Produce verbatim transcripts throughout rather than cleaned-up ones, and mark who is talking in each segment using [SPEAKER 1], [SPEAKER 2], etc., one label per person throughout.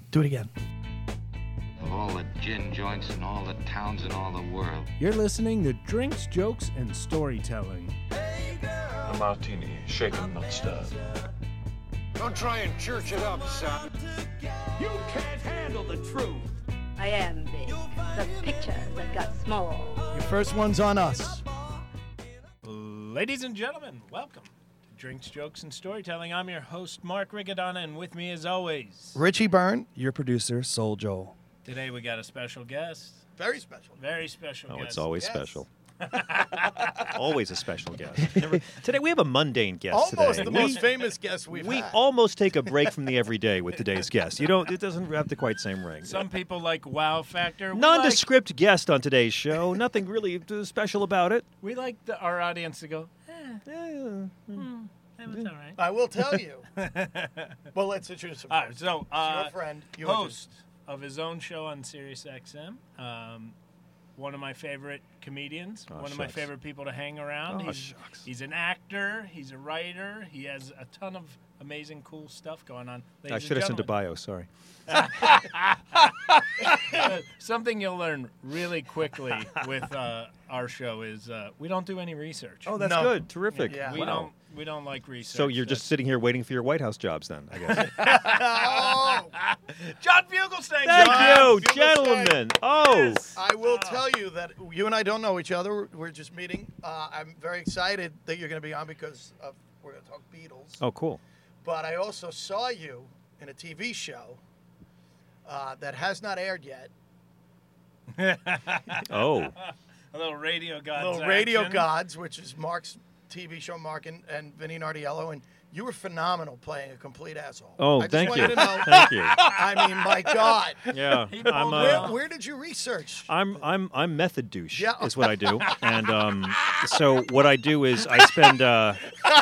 [SPEAKER 1] Do it again.
[SPEAKER 2] Of all the gin joints in all the towns in all the world.
[SPEAKER 3] You're listening to Drinks, Jokes, and Storytelling.
[SPEAKER 4] A martini, shaken, not stirred.
[SPEAKER 5] Don't try and church it up, son.
[SPEAKER 6] You can't handle the truth.
[SPEAKER 7] I am big. The pictures have got small.
[SPEAKER 1] Your first one's on us.
[SPEAKER 3] Ladies and gentlemen, welcome to Drinks, Jokes, and Storytelling. I'm your host, Mark Riccadonna, and with me, as always,
[SPEAKER 1] Richie Byrne, your producer, Soul Joel.
[SPEAKER 3] Today we got a special guest.
[SPEAKER 1] Very special.
[SPEAKER 3] Very special
[SPEAKER 8] Oh,
[SPEAKER 3] guest.
[SPEAKER 8] it's always
[SPEAKER 1] Yes.
[SPEAKER 8] special. Always a special guest. Never, today we have a mundane guest
[SPEAKER 1] Almost
[SPEAKER 8] today.
[SPEAKER 1] the
[SPEAKER 8] we,
[SPEAKER 1] most famous guest we've
[SPEAKER 8] we
[SPEAKER 1] had.
[SPEAKER 8] almost take a break from the everyday with today's guest. You don't. It doesn't have the quite same ring.
[SPEAKER 3] Some people like wow factor. We
[SPEAKER 8] Nondescript guest on today's show. Nothing really special about it.
[SPEAKER 3] Like, we like the, our audience to go, eh,
[SPEAKER 8] Yeah,
[SPEAKER 3] hmm, that was all right.
[SPEAKER 1] I will tell you. Well, let's introduce him.
[SPEAKER 3] All right,
[SPEAKER 1] first.
[SPEAKER 3] so,
[SPEAKER 1] It's
[SPEAKER 3] uh,
[SPEAKER 1] your friend, you
[SPEAKER 3] host of his own show on Sirius X M. Um, one of my favorite comedians,
[SPEAKER 8] Oh,
[SPEAKER 3] one of my
[SPEAKER 8] shucks.
[SPEAKER 3] favorite people to hang around.
[SPEAKER 8] Oh,
[SPEAKER 3] he's,
[SPEAKER 8] shucks.
[SPEAKER 3] he's an actor, he's a writer, he has a ton of amazing, cool stuff going on. Ladies
[SPEAKER 8] I
[SPEAKER 3] and
[SPEAKER 8] should have sent a
[SPEAKER 3] gentlemen,
[SPEAKER 8] bio. Sorry.
[SPEAKER 3] something you'll learn really quickly with uh, our show is uh, we don't do any research.
[SPEAKER 8] Oh, that's
[SPEAKER 1] No.
[SPEAKER 8] good. Terrific.
[SPEAKER 1] Yeah.
[SPEAKER 3] we
[SPEAKER 8] Wow.
[SPEAKER 3] don't we don't like research.
[SPEAKER 8] So you're just
[SPEAKER 3] That's-
[SPEAKER 8] sitting here waiting for your White House jobs, then? I guess.
[SPEAKER 1] Oh,
[SPEAKER 3] John Fugelsang.
[SPEAKER 8] Thank
[SPEAKER 3] John
[SPEAKER 8] you,
[SPEAKER 1] Fugelsang.
[SPEAKER 8] gentlemen. Oh.
[SPEAKER 3] Yes.
[SPEAKER 1] I will tell you that you and I don't know each other. We're- We're just meeting. Uh, I'm very excited that you're going to be on because of, we're going to talk Beatles.
[SPEAKER 8] Oh, cool.
[SPEAKER 1] But I also saw you in a T V show uh, that has not aired yet.
[SPEAKER 8] Oh.
[SPEAKER 3] A little radio gods.
[SPEAKER 1] Little Radio
[SPEAKER 3] action.
[SPEAKER 1] Gods, which is Mark's T V show, Mark and, and Vinny Nardiello, and you were phenomenal playing a complete asshole.
[SPEAKER 8] Oh,
[SPEAKER 1] I just
[SPEAKER 8] thank
[SPEAKER 1] want
[SPEAKER 8] you.
[SPEAKER 1] to know.
[SPEAKER 8] Thank you.
[SPEAKER 1] I mean, my God.
[SPEAKER 8] Yeah.
[SPEAKER 3] He
[SPEAKER 8] I'm.
[SPEAKER 3] pulled
[SPEAKER 8] Uh,
[SPEAKER 1] Where,
[SPEAKER 3] Well-
[SPEAKER 1] where did you research?
[SPEAKER 8] I'm I'm I'm method douche
[SPEAKER 1] Yeah.
[SPEAKER 8] is what I do, and um, so what I do is I spend uh,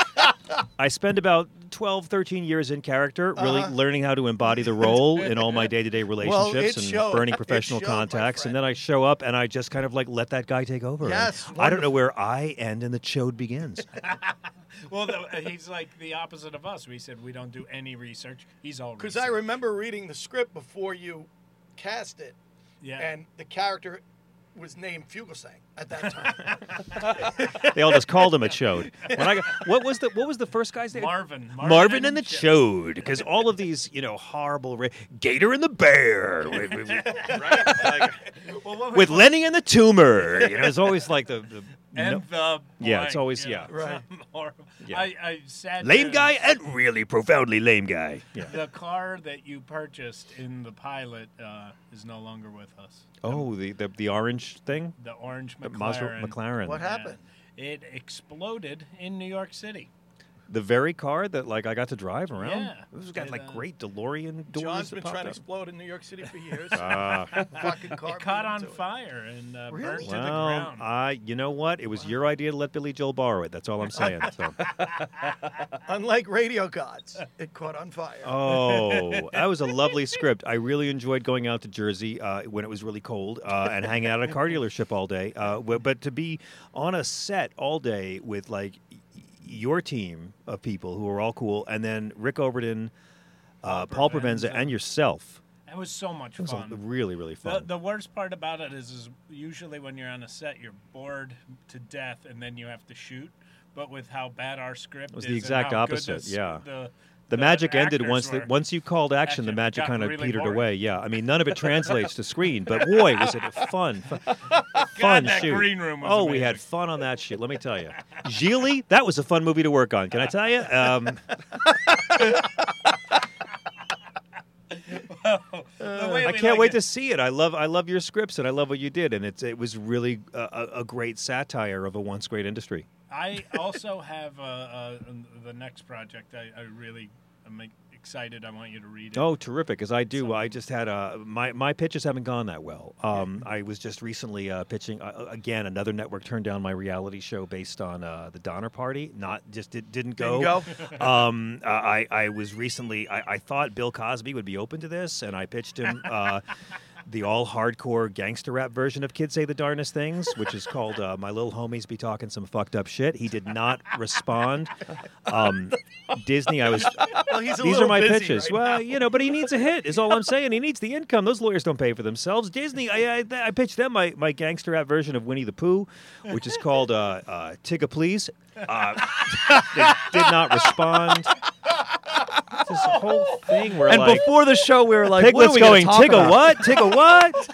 [SPEAKER 8] I spend about twelve, thirteen years in character, really
[SPEAKER 1] Uh-huh.
[SPEAKER 8] learning how to embody the role in all my day-to-day relationships
[SPEAKER 1] it
[SPEAKER 8] and
[SPEAKER 1] showed.
[SPEAKER 8] burning
[SPEAKER 1] It
[SPEAKER 8] professional
[SPEAKER 1] showed, my
[SPEAKER 8] contacts, and
[SPEAKER 1] friend.
[SPEAKER 8] then I show up and I just kind of like let that guy take over. and
[SPEAKER 1] Yes,
[SPEAKER 8] I don't know where I end and the chode begins.
[SPEAKER 3] Well, the, uh, he's like the opposite of us. We said we don't do any research. He's all
[SPEAKER 1] Because
[SPEAKER 3] research.
[SPEAKER 1] I remember reading the script before you cast it,
[SPEAKER 3] Yeah.
[SPEAKER 1] and the character was named Fugelsang at that time.
[SPEAKER 8] They all just called him a chode. When I got, what was the what was the first guy's name?
[SPEAKER 3] Marvin.
[SPEAKER 8] Marvin and the Chode, because all of these, you know, horrible ra- Gator and the Bear, with, with- right? Like,
[SPEAKER 3] Well, what was-
[SPEAKER 8] with Lenny and the Tumor. You know, it's always like the, the
[SPEAKER 3] and
[SPEAKER 8] no-
[SPEAKER 3] the
[SPEAKER 8] Yeah, it's
[SPEAKER 3] blank,
[SPEAKER 8] always-
[SPEAKER 3] you know,
[SPEAKER 8] yeah.
[SPEAKER 1] Right.
[SPEAKER 3] something horrible.
[SPEAKER 8] Yeah.
[SPEAKER 3] I, I sat
[SPEAKER 8] lame
[SPEAKER 3] there-
[SPEAKER 8] guy and really profoundly lame guy. Yeah.
[SPEAKER 3] The car that you purchased in the pilot uh, is no longer with us.
[SPEAKER 8] Oh, the, the the orange thing,
[SPEAKER 3] The orange
[SPEAKER 8] the
[SPEAKER 3] McLaren.
[SPEAKER 8] Masra- McLaren.
[SPEAKER 1] What happened?
[SPEAKER 3] It exploded in New York City.
[SPEAKER 8] The very car that like I got to drive around.
[SPEAKER 3] Yeah.
[SPEAKER 8] It was got
[SPEAKER 3] It,
[SPEAKER 8] like
[SPEAKER 3] uh,
[SPEAKER 8] great DeLorean doors.
[SPEAKER 1] John's
[SPEAKER 8] that
[SPEAKER 1] been
[SPEAKER 8] popped
[SPEAKER 1] trying to
[SPEAKER 8] out.
[SPEAKER 1] explode in New York City for years.
[SPEAKER 8] Ah.
[SPEAKER 1] Fucking car
[SPEAKER 3] It caught
[SPEAKER 1] beat him
[SPEAKER 3] on
[SPEAKER 1] to it.
[SPEAKER 3] fire and uh,
[SPEAKER 1] Really?
[SPEAKER 3] burned to the
[SPEAKER 8] Well,
[SPEAKER 3] ground.
[SPEAKER 8] I, you know what? It was your idea to let Billy Joel borrow it. That's all I'm saying. So.
[SPEAKER 1] Unlike Radio Gods, it caught on fire.
[SPEAKER 8] Oh, that was a lovely script. I really enjoyed going out to Jersey uh, when it was really cold uh, and hanging out at a car dealership all day. Uh, w- but to be on a set all day with like y- your team of people who are all cool, and then Rick Overton, uh, Paul
[SPEAKER 3] Paul
[SPEAKER 8] Provenza,
[SPEAKER 3] Provenza.
[SPEAKER 8] and yourself.
[SPEAKER 3] It was so much
[SPEAKER 8] It was a-
[SPEAKER 3] fun.
[SPEAKER 8] really, really
[SPEAKER 3] The,
[SPEAKER 8] fun.
[SPEAKER 3] the worst part about it is, is usually when you're on a set, you're bored to death, and then you have to shoot. But with how bad our script
[SPEAKER 8] It was
[SPEAKER 3] is,
[SPEAKER 8] the
[SPEAKER 3] and
[SPEAKER 8] exact
[SPEAKER 3] how good
[SPEAKER 8] opposite,
[SPEAKER 3] this-
[SPEAKER 8] yeah.
[SPEAKER 3] The,
[SPEAKER 8] The magic ended
[SPEAKER 3] actors
[SPEAKER 8] once
[SPEAKER 3] were.
[SPEAKER 8] that once you called action. The
[SPEAKER 3] Action
[SPEAKER 8] magic
[SPEAKER 3] got
[SPEAKER 8] kind of
[SPEAKER 3] really
[SPEAKER 8] petered
[SPEAKER 3] boring.
[SPEAKER 8] away. Yeah, I mean none of it translates to screen, but boy was it a fun, fun, fun
[SPEAKER 3] that
[SPEAKER 8] shoot.
[SPEAKER 3] green room was
[SPEAKER 8] oh, we had
[SPEAKER 3] amazing.
[SPEAKER 8] fun on that shoot. Let me tell you, Gigli, that was a fun movie to work on. Can I tell you? Um,
[SPEAKER 3] The way
[SPEAKER 8] I
[SPEAKER 3] we
[SPEAKER 8] can't
[SPEAKER 3] like
[SPEAKER 8] wait
[SPEAKER 3] it-
[SPEAKER 8] to see it. I love I love your scripts and I love what you did, and it's it was really a, a a great satire of a once great industry.
[SPEAKER 3] I also have uh, uh, the next project. I, I really am excited. I want you to read it.
[SPEAKER 8] Oh, terrific! As I do,
[SPEAKER 3] So-
[SPEAKER 8] I just had a my my pitches haven't gone that well. Um, I was just recently uh, pitching uh, again. Another network turned down my reality show based on uh, the Donner Party. Not just it didn't go.
[SPEAKER 1] Didn't
[SPEAKER 8] um, uh, I I was recently. I, I thought Bill Cosby would be open to this, and I pitched him. Uh, the all hardcore gangster rap version of Kids Say the Darnest Things, which is called uh, My Little Homies Be Talking Some Fucked Up Shit. He did not respond. Um, Disney, I was.
[SPEAKER 1] Well, he's a
[SPEAKER 8] These
[SPEAKER 1] little
[SPEAKER 8] are my
[SPEAKER 1] busy
[SPEAKER 8] pitches.
[SPEAKER 1] right
[SPEAKER 8] well,
[SPEAKER 1] now.
[SPEAKER 8] you know, but he needs a hit. Is all I'm saying. He needs the income. Those lawyers don't pay for themselves. Disney, I I, I pitched them my, my gangster rap version of Winnie the Pooh, which is called uh, uh, Tigga Please. Uh, they did not respond. It's this whole thing where
[SPEAKER 9] And
[SPEAKER 8] like
[SPEAKER 9] before the show, we were like, what are
[SPEAKER 8] Piglet's
[SPEAKER 9] we gonna
[SPEAKER 8] going
[SPEAKER 9] talk
[SPEAKER 8] Tigga
[SPEAKER 9] about?
[SPEAKER 8] what? Tigga what?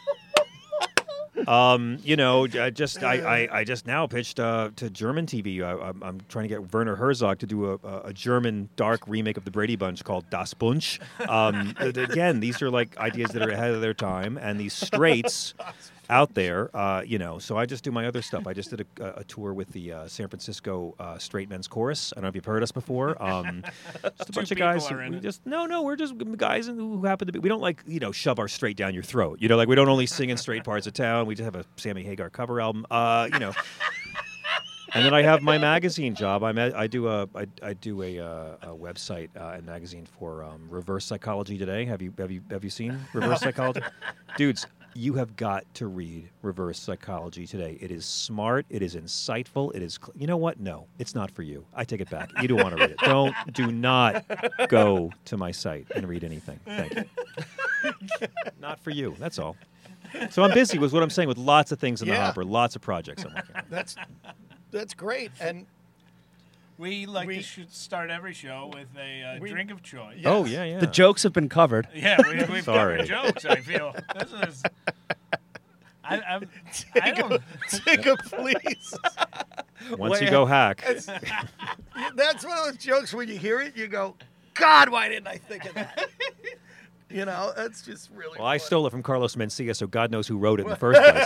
[SPEAKER 8] Um, you know, I just I, I, I just now pitched uh, to German T V. I, I'm, I'm trying to get Werner Herzog to do a, a, a German dark remake of the Brady Bunch called Das Bunch. Um, th- again, these are like ideas that are ahead of their time, and these straights out there, uh, you know. So I just do my other stuff. I just did a, a tour with the uh, San Francisco uh, Straight Men's Chorus. I don't know if you've heard us before. Um, just a
[SPEAKER 3] Two
[SPEAKER 8] bunch of
[SPEAKER 3] people
[SPEAKER 8] guys.
[SPEAKER 3] are
[SPEAKER 8] Who,
[SPEAKER 3] in
[SPEAKER 8] we
[SPEAKER 3] it.
[SPEAKER 8] just no, no. We're just guys who happen to be. We don't like you know shove our straight down your throat. You know, like we don't only sing in straight parts of town. We just have a Sammy Hagar cover album. Uh, you know. And then I have my magazine job. I'm at, I do a I, I do a, uh, a website uh, and magazine for um, Reverse Psychology Today. Have you have you have you seen Reverse Psychology, dudes? You have got to read Reverse Psychology Today. It is smart. It is insightful. It is. Cl- you know what? No, it's not for you. I take it back. You don't want to read it. Don't. Do not go to my site and read anything. Thank you. Not for you. That's all. So I'm busy with what I'm saying with lots of things in the
[SPEAKER 1] Yeah.
[SPEAKER 8] hopper, lots of projects I'm working on.
[SPEAKER 1] That's that's great. And
[SPEAKER 3] We like
[SPEAKER 1] We-
[SPEAKER 3] to shoot, start every show with a uh,
[SPEAKER 1] We-
[SPEAKER 3] drink of choice.
[SPEAKER 8] Oh yeah, yeah.
[SPEAKER 9] The jokes have been covered.
[SPEAKER 3] Yeah, we, we've
[SPEAKER 8] Sorry.
[SPEAKER 3] covered jokes. I feel this is. I, I'm, I don't.
[SPEAKER 1] take a please.
[SPEAKER 8] Once you go hack,
[SPEAKER 1] That's one of those jokes when you hear it, you go, God, why didn't I think of that? You know, that's just really.
[SPEAKER 8] well, I
[SPEAKER 1] funny.
[SPEAKER 8] stole it from Carlos Mencia, so God knows who wrote it in the first place.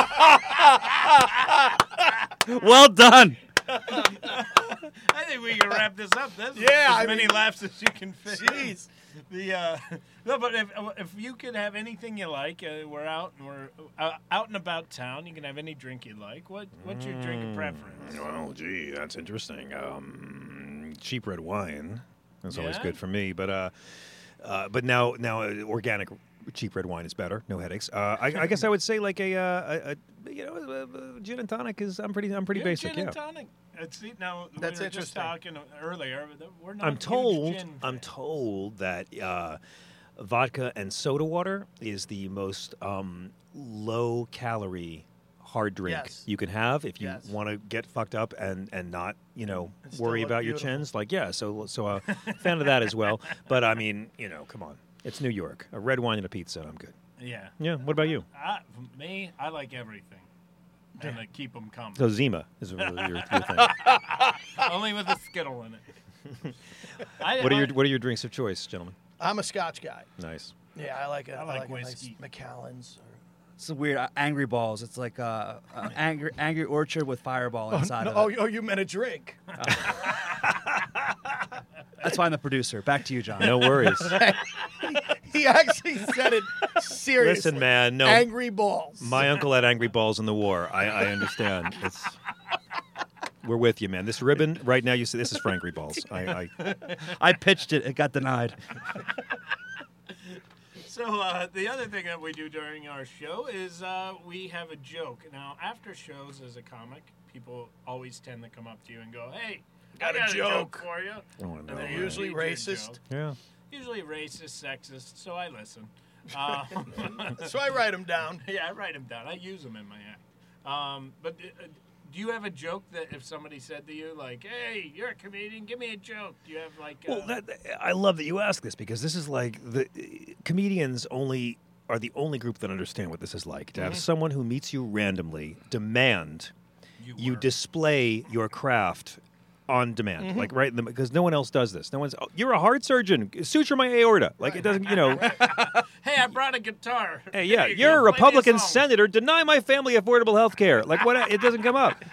[SPEAKER 9] Well done.
[SPEAKER 3] I think we can wrap this up. That's
[SPEAKER 1] Yeah,
[SPEAKER 3] as
[SPEAKER 1] I
[SPEAKER 3] many
[SPEAKER 1] mean-
[SPEAKER 3] laughs as you can fit.
[SPEAKER 1] Jeez.
[SPEAKER 3] The uh, no, but if if you could have anything you like, uh, we're out and we're uh, out and about town. You can have any drink you like. What what's your drink of preference?
[SPEAKER 8] Well, gee, that's interesting. Um, cheap red wine. That's always
[SPEAKER 3] Yeah?
[SPEAKER 8] good for me. But uh, uh, but now now uh, organic cheap red wine is better. No headaches. Uh, I, I guess I would say like a, uh, a, a you know a, a gin and tonic is I'm pretty I'm pretty
[SPEAKER 3] You're
[SPEAKER 8] basic.
[SPEAKER 3] Gin
[SPEAKER 8] yeah.
[SPEAKER 3] and tonic. It's, see, now
[SPEAKER 1] That's
[SPEAKER 3] we were just
[SPEAKER 1] interesting.
[SPEAKER 3] talking earlier. that We're not
[SPEAKER 8] I'm
[SPEAKER 3] huge
[SPEAKER 8] told.
[SPEAKER 3] gin
[SPEAKER 8] I'm
[SPEAKER 3] fans.
[SPEAKER 8] told that uh, vodka and soda water is the most um, low calorie hard drink
[SPEAKER 1] Yes.
[SPEAKER 8] you can have if you
[SPEAKER 1] Yes.
[SPEAKER 8] want to get fucked up and and not you know
[SPEAKER 1] And still
[SPEAKER 8] worry
[SPEAKER 1] look
[SPEAKER 8] about your
[SPEAKER 1] beautiful.
[SPEAKER 8] chins. Like yeah, so so a fan of that as well. But I mean you know come on, it's New York. A red wine and a pizza. I'm good.
[SPEAKER 3] Yeah.
[SPEAKER 8] Yeah. What about you?
[SPEAKER 3] I, for me, I like everything, and I keep them coming.
[SPEAKER 8] So Zima is your, your, your thing.
[SPEAKER 3] Only with a skittle in it. I,
[SPEAKER 8] What are your
[SPEAKER 3] I-
[SPEAKER 8] What are your drinks of choice, gentlemen?
[SPEAKER 1] I'm a Scotch guy.
[SPEAKER 8] Nice.
[SPEAKER 1] Yeah, I like a,
[SPEAKER 3] I like
[SPEAKER 1] like a
[SPEAKER 3] whiskey.
[SPEAKER 1] nice Macallan's. Or...
[SPEAKER 9] It's weird. Uh, angry balls. It's like uh, uh, angry angry orchard with fireball inside
[SPEAKER 1] no,
[SPEAKER 9] of
[SPEAKER 1] oh,
[SPEAKER 9] it.
[SPEAKER 1] oh, you meant a drink.
[SPEAKER 9] That's why I'm the producer. Back to you, John.
[SPEAKER 8] No worries.
[SPEAKER 1] He actually said it seriously.
[SPEAKER 8] Listen, man. No.
[SPEAKER 1] Angry balls.
[SPEAKER 8] My uncle had angry balls in the war. I, I understand. It's we're with you, man. This ribbon right now, you see, this is for angry balls. I, I
[SPEAKER 9] I pitched it. It got denied.
[SPEAKER 3] So uh, the other thing that we do during our show is uh, we have a joke. Now, after shows as a comic, people always tend to come up to you and go, "Hey,
[SPEAKER 1] Got
[SPEAKER 3] I
[SPEAKER 1] a
[SPEAKER 3] got
[SPEAKER 1] joke."
[SPEAKER 3] for you."
[SPEAKER 8] oh,
[SPEAKER 3] And
[SPEAKER 8] no.
[SPEAKER 3] they're
[SPEAKER 1] They're usually
[SPEAKER 3] read your
[SPEAKER 1] racist.
[SPEAKER 3] joke.
[SPEAKER 8] yeah.
[SPEAKER 3] Usually racist, sexist. So I listen. Uh,
[SPEAKER 1] So I write them down.
[SPEAKER 3] yeah, I write them down. I use them in my act. Um, but uh, do you have a joke that if somebody said to you, like, "Hey, you're a comedian, give me a joke"? Do you have like? Uh,
[SPEAKER 8] Well, that, I love that you ask this because this is like the comedians only are the only group that understand what this is like to have someone who meets you randomly demand
[SPEAKER 3] you,
[SPEAKER 8] you
[SPEAKER 3] were-
[SPEAKER 8] display your craft on demand, like right in the because no one else does this. No one's. Oh, you're a heart surgeon. Suture my aorta. Like it doesn't. You know.
[SPEAKER 3] Hey, I brought a guitar.
[SPEAKER 8] Hey, yeah,
[SPEAKER 3] There you
[SPEAKER 8] you're
[SPEAKER 3] go.
[SPEAKER 8] a
[SPEAKER 3] Play me
[SPEAKER 8] Republican
[SPEAKER 3] song.
[SPEAKER 8] senator. Deny my family affordable health care. Like what? It doesn't come up.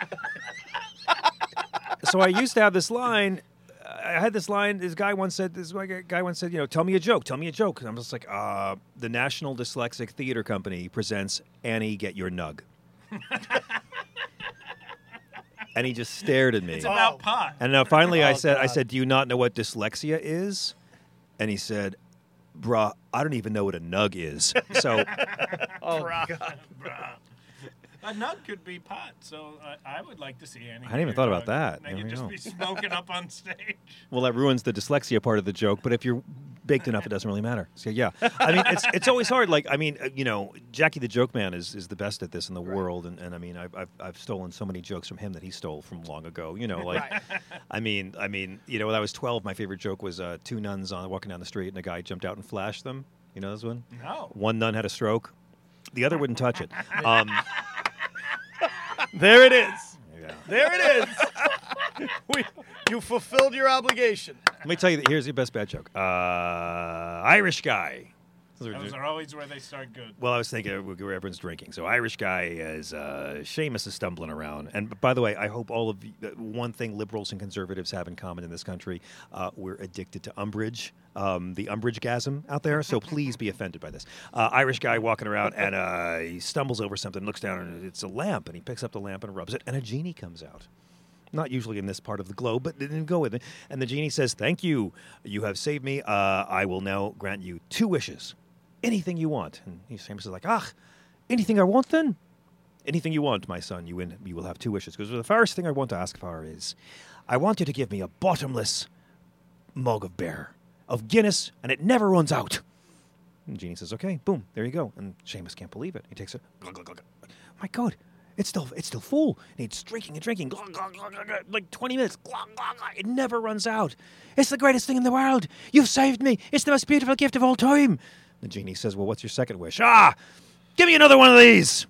[SPEAKER 8] So I used to have this line. I had this line. This guy once said. This guy once said, you know, tell me a joke. Tell me a joke. And I'm just like, uh, the National Dyslexic Theater Company presents Annie, Get Your Nug. And he just stared at me.
[SPEAKER 3] It's about
[SPEAKER 1] Oh.
[SPEAKER 3] pot.
[SPEAKER 8] And now finally I
[SPEAKER 1] Oh,
[SPEAKER 8] said, I
[SPEAKER 1] God.
[SPEAKER 8] said, do you not know what dyslexia is? And he said, bruh, I don't even know what a nug is. So,
[SPEAKER 9] Oh,
[SPEAKER 3] Bruh.
[SPEAKER 9] God.
[SPEAKER 3] Bruh. A nut could be pot, so I, I would like to see Annie.
[SPEAKER 8] I hadn't even
[SPEAKER 3] Peter
[SPEAKER 8] thought about
[SPEAKER 3] dog.
[SPEAKER 8] that.
[SPEAKER 3] They
[SPEAKER 8] There
[SPEAKER 3] could
[SPEAKER 8] we
[SPEAKER 3] just
[SPEAKER 8] go.
[SPEAKER 3] be smoking up on stage.
[SPEAKER 8] well, that ruins the dyslexia part of the joke. But if you're baked enough, it doesn't really matter. So yeah, I mean, it's it's always hard. Like, I mean, uh, you know, Jackie the Joke Man is, is the best at this in the world, and, and I mean, I've, I've I've stolen so many jokes from him that he stole from long ago. You know, like,
[SPEAKER 1] Right.
[SPEAKER 8] I mean, I mean, you know, when I was twelve, my favorite joke was uh, two nuns on walking down the street, and a guy jumped out and flashed them. You know this one?
[SPEAKER 3] No.
[SPEAKER 8] One nun had a stroke, the other wouldn't touch it. Um, there it is. Yeah.
[SPEAKER 1] There it is. we, you fulfilled your obligation.
[SPEAKER 8] Let me tell you, here's your best bad joke. Uh, Irish guy.
[SPEAKER 3] Those are always where they start good.
[SPEAKER 8] Well, I was thinking uh, where everyone's drinking. So Irish guy is uh, Seamus is stumbling around. And by the way, I hope all of you, uh, one thing liberals and conservatives have in common in this country, uh, we're addicted to umbrage, um, the umbrage-gasm out there. So please be offended by this. Uh, Irish guy walking around and uh, he stumbles over something, looks down, and it's a lamp. And he picks up the lamp and rubs it, and a genie comes out. Not usually in this part of the globe, but didn't go with it. And the genie says, "Thank you. You have saved me. Uh, I will now grant you two wishes. Anything you want." And Seamus is like, "Ah, anything I want then? Anything you want, my son. You win. You will have two wishes. Because the first thing I want to ask for is, I want you to give me a bottomless mug of beer, of Guinness, and it never runs out." And the genie says, "Okay, boom, there you go." And Seamus can't believe it. He takes it. Glug, glug, glug. My God. It's still it's still full. And he's drinking and drinking, glug, glug, glug, glug, glug, like twenty minutes. Glug, glug, glug. It never runs out. "It's the greatest thing in the world. You've saved me. It's the most beautiful gift of all time." The genie says, "Well, what's your second wish?" "Ah, give me another one of these."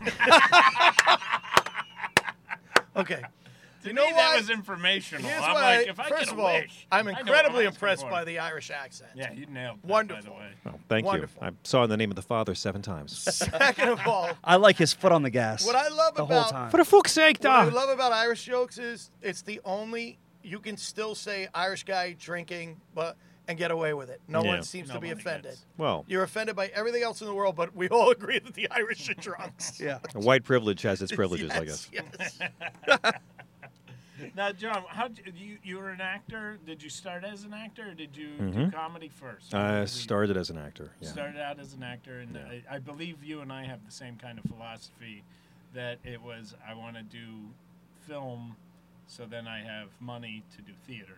[SPEAKER 1] Okay.
[SPEAKER 3] To
[SPEAKER 1] You know
[SPEAKER 3] me, that
[SPEAKER 1] what?
[SPEAKER 3] was informational.
[SPEAKER 1] Here's
[SPEAKER 3] I'm
[SPEAKER 1] why.
[SPEAKER 3] like, if I
[SPEAKER 1] first
[SPEAKER 3] get
[SPEAKER 1] of
[SPEAKER 3] a
[SPEAKER 1] all,
[SPEAKER 3] wish,
[SPEAKER 1] I'm
[SPEAKER 3] I know
[SPEAKER 1] incredibly
[SPEAKER 3] what I'm
[SPEAKER 1] impressed
[SPEAKER 3] asking
[SPEAKER 1] by
[SPEAKER 3] for.
[SPEAKER 1] the Irish accent.
[SPEAKER 3] Yeah, you nailed that,
[SPEAKER 1] Wonderful.
[SPEAKER 3] by the way.
[SPEAKER 8] Oh, thank
[SPEAKER 1] Wonderful.
[SPEAKER 8] you. I saw In the Name of the Father seven times.
[SPEAKER 1] Second of all,
[SPEAKER 9] I like his foot on the gas.
[SPEAKER 1] what I love
[SPEAKER 9] the
[SPEAKER 1] about
[SPEAKER 9] whole time.
[SPEAKER 8] For the fuck's sake,
[SPEAKER 1] what I
[SPEAKER 8] Dom.
[SPEAKER 1] love about Irish jokes is it's the only you can still say Irish guy drinking, but and get away with it. No
[SPEAKER 8] Yeah.
[SPEAKER 1] one seems to be
[SPEAKER 3] Nobody
[SPEAKER 1] offended.
[SPEAKER 3] gets.
[SPEAKER 8] Well,
[SPEAKER 1] You're offended by everything else in the world, but we all agree that the Irish are drunks.
[SPEAKER 9] Yeah.
[SPEAKER 8] white privilege has its privileges, I
[SPEAKER 1] Yes,
[SPEAKER 8] guess.
[SPEAKER 1] yes.
[SPEAKER 3] Now, John, how d- you you were an actor? Did you start as an actor, or did you
[SPEAKER 8] Mhm.
[SPEAKER 3] do comedy first? Or
[SPEAKER 8] I
[SPEAKER 3] did we-
[SPEAKER 8] started as an actor. Yeah.
[SPEAKER 3] Started out as an actor, and I, I believe you and I have the same kind of philosophy that it was I want to do film, so then I have money to do theater.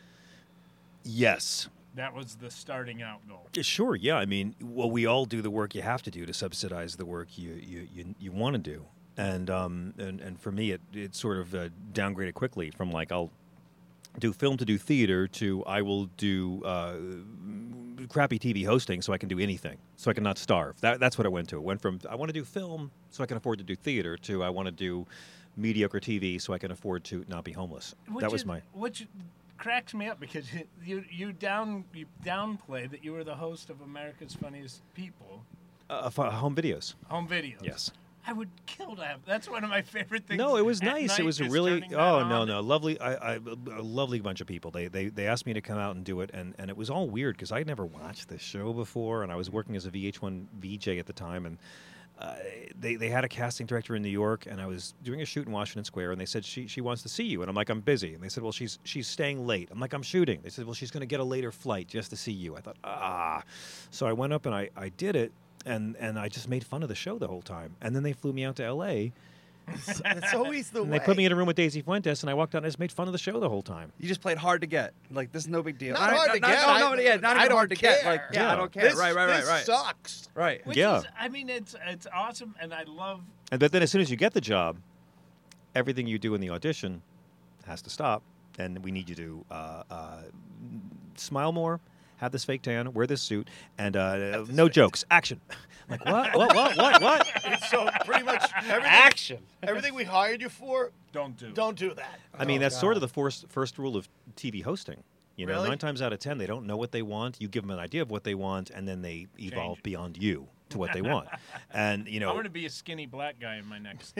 [SPEAKER 8] Yes.
[SPEAKER 3] That was the starting out goal.
[SPEAKER 8] Yeah, Sure, yeah. I mean, well, we all do the work you have to do to subsidize the work you you, you, you want to do. And um and, and for me, it it sort of uh, downgraded quickly from like I'll do film to do theater to I will do uh, crappy T V hosting so I can do anything, so I can not starve. That that's what it went to. It went from I want to do film so I can afford to do theater to I want to do mediocre T V so I can afford to not be homeless.
[SPEAKER 3] Which
[SPEAKER 8] that was
[SPEAKER 3] is-
[SPEAKER 8] my
[SPEAKER 3] which cracks me up because you you down you downplay that you were the host of America's Funniest People
[SPEAKER 8] uh, f- home videos.
[SPEAKER 3] home videos.
[SPEAKER 8] Yes.
[SPEAKER 3] I would kill to have. That's one of my favorite things.
[SPEAKER 8] No, it was
[SPEAKER 3] at
[SPEAKER 8] nice.
[SPEAKER 3] night
[SPEAKER 8] It was a
[SPEAKER 3] is
[SPEAKER 8] really
[SPEAKER 3] turning that
[SPEAKER 8] oh no
[SPEAKER 3] on.
[SPEAKER 8] no lovely. I, I a lovely bunch of people. They they they asked me to come out and do it, and, and it was all weird because I'd never watched this show before, and I was working as a V H one V J at the time, and uh, they they had a casting director in New York, and I was doing a shoot in Washington Square, and they said she she wants to see you, and I'm like I'm busy, and they said well she's she's staying late. I'm like I'm shooting. They said well she's going to get a later flight just to see you. I thought ah, so I went up and I I did it. And and I just made fun of the show the whole time. And then they flew me out to L A.
[SPEAKER 1] It's always the
[SPEAKER 8] And
[SPEAKER 1] way.
[SPEAKER 8] they put me in a room with Daisy Fuentes, and I walked out and I just made fun of the show the whole time.
[SPEAKER 9] You just played hard to get. Like, this is no big deal.
[SPEAKER 1] Not hard to
[SPEAKER 9] not,
[SPEAKER 1] get.
[SPEAKER 9] No,
[SPEAKER 1] I-
[SPEAKER 9] no, yeah, not
[SPEAKER 1] I
[SPEAKER 9] even
[SPEAKER 1] don't
[SPEAKER 9] hard to get.
[SPEAKER 1] care.
[SPEAKER 9] Like, yeah,
[SPEAKER 8] Yeah.
[SPEAKER 9] I don't care.
[SPEAKER 1] This,
[SPEAKER 9] right, right, right,
[SPEAKER 1] this
[SPEAKER 9] right.
[SPEAKER 1] sucks.
[SPEAKER 9] Right.
[SPEAKER 3] Which
[SPEAKER 8] Yeah.
[SPEAKER 3] is, I mean, it's it's awesome, and I love.
[SPEAKER 8] And but then as soon as you get the job, everything you do in the audition has to stop, and we need you to uh, uh, smile more, have this fake tan, wear this suit, and uh, no jokes, action. I'm like what? What? What? What? What?
[SPEAKER 1] It's so pretty much everything,
[SPEAKER 9] Action.
[SPEAKER 1] everything we hired you for,
[SPEAKER 3] Don't do.
[SPEAKER 1] don't do that.
[SPEAKER 8] I mean,
[SPEAKER 9] Oh,
[SPEAKER 8] that's sort of
[SPEAKER 9] God.
[SPEAKER 8] the first first rule of T V hosting. You know,
[SPEAKER 1] Really?
[SPEAKER 8] nine times out of ten, they don't know what they want. You give them an idea of what they want, and then they evolve
[SPEAKER 3] Change.
[SPEAKER 8] beyond you to what they want. And you know,
[SPEAKER 3] I'm going to be a skinny black guy in my next.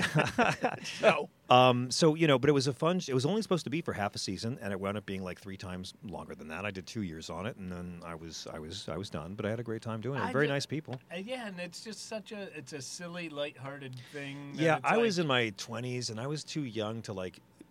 [SPEAKER 1] No.
[SPEAKER 8] Um, so you know, but it was a fun. It was only supposed to be for half a season, and it wound up being like three times longer than that. I did two years on it, and then I was, I was, I was done. But I had a great time doing it.
[SPEAKER 3] I
[SPEAKER 8] Very
[SPEAKER 3] did-
[SPEAKER 8] nice people.
[SPEAKER 3] Uh, yeah, and it's just such a it's a silly, lighthearted thing. that
[SPEAKER 8] Yeah,
[SPEAKER 3] it's
[SPEAKER 8] I was
[SPEAKER 3] like-
[SPEAKER 8] in my twenties, and I was too young to like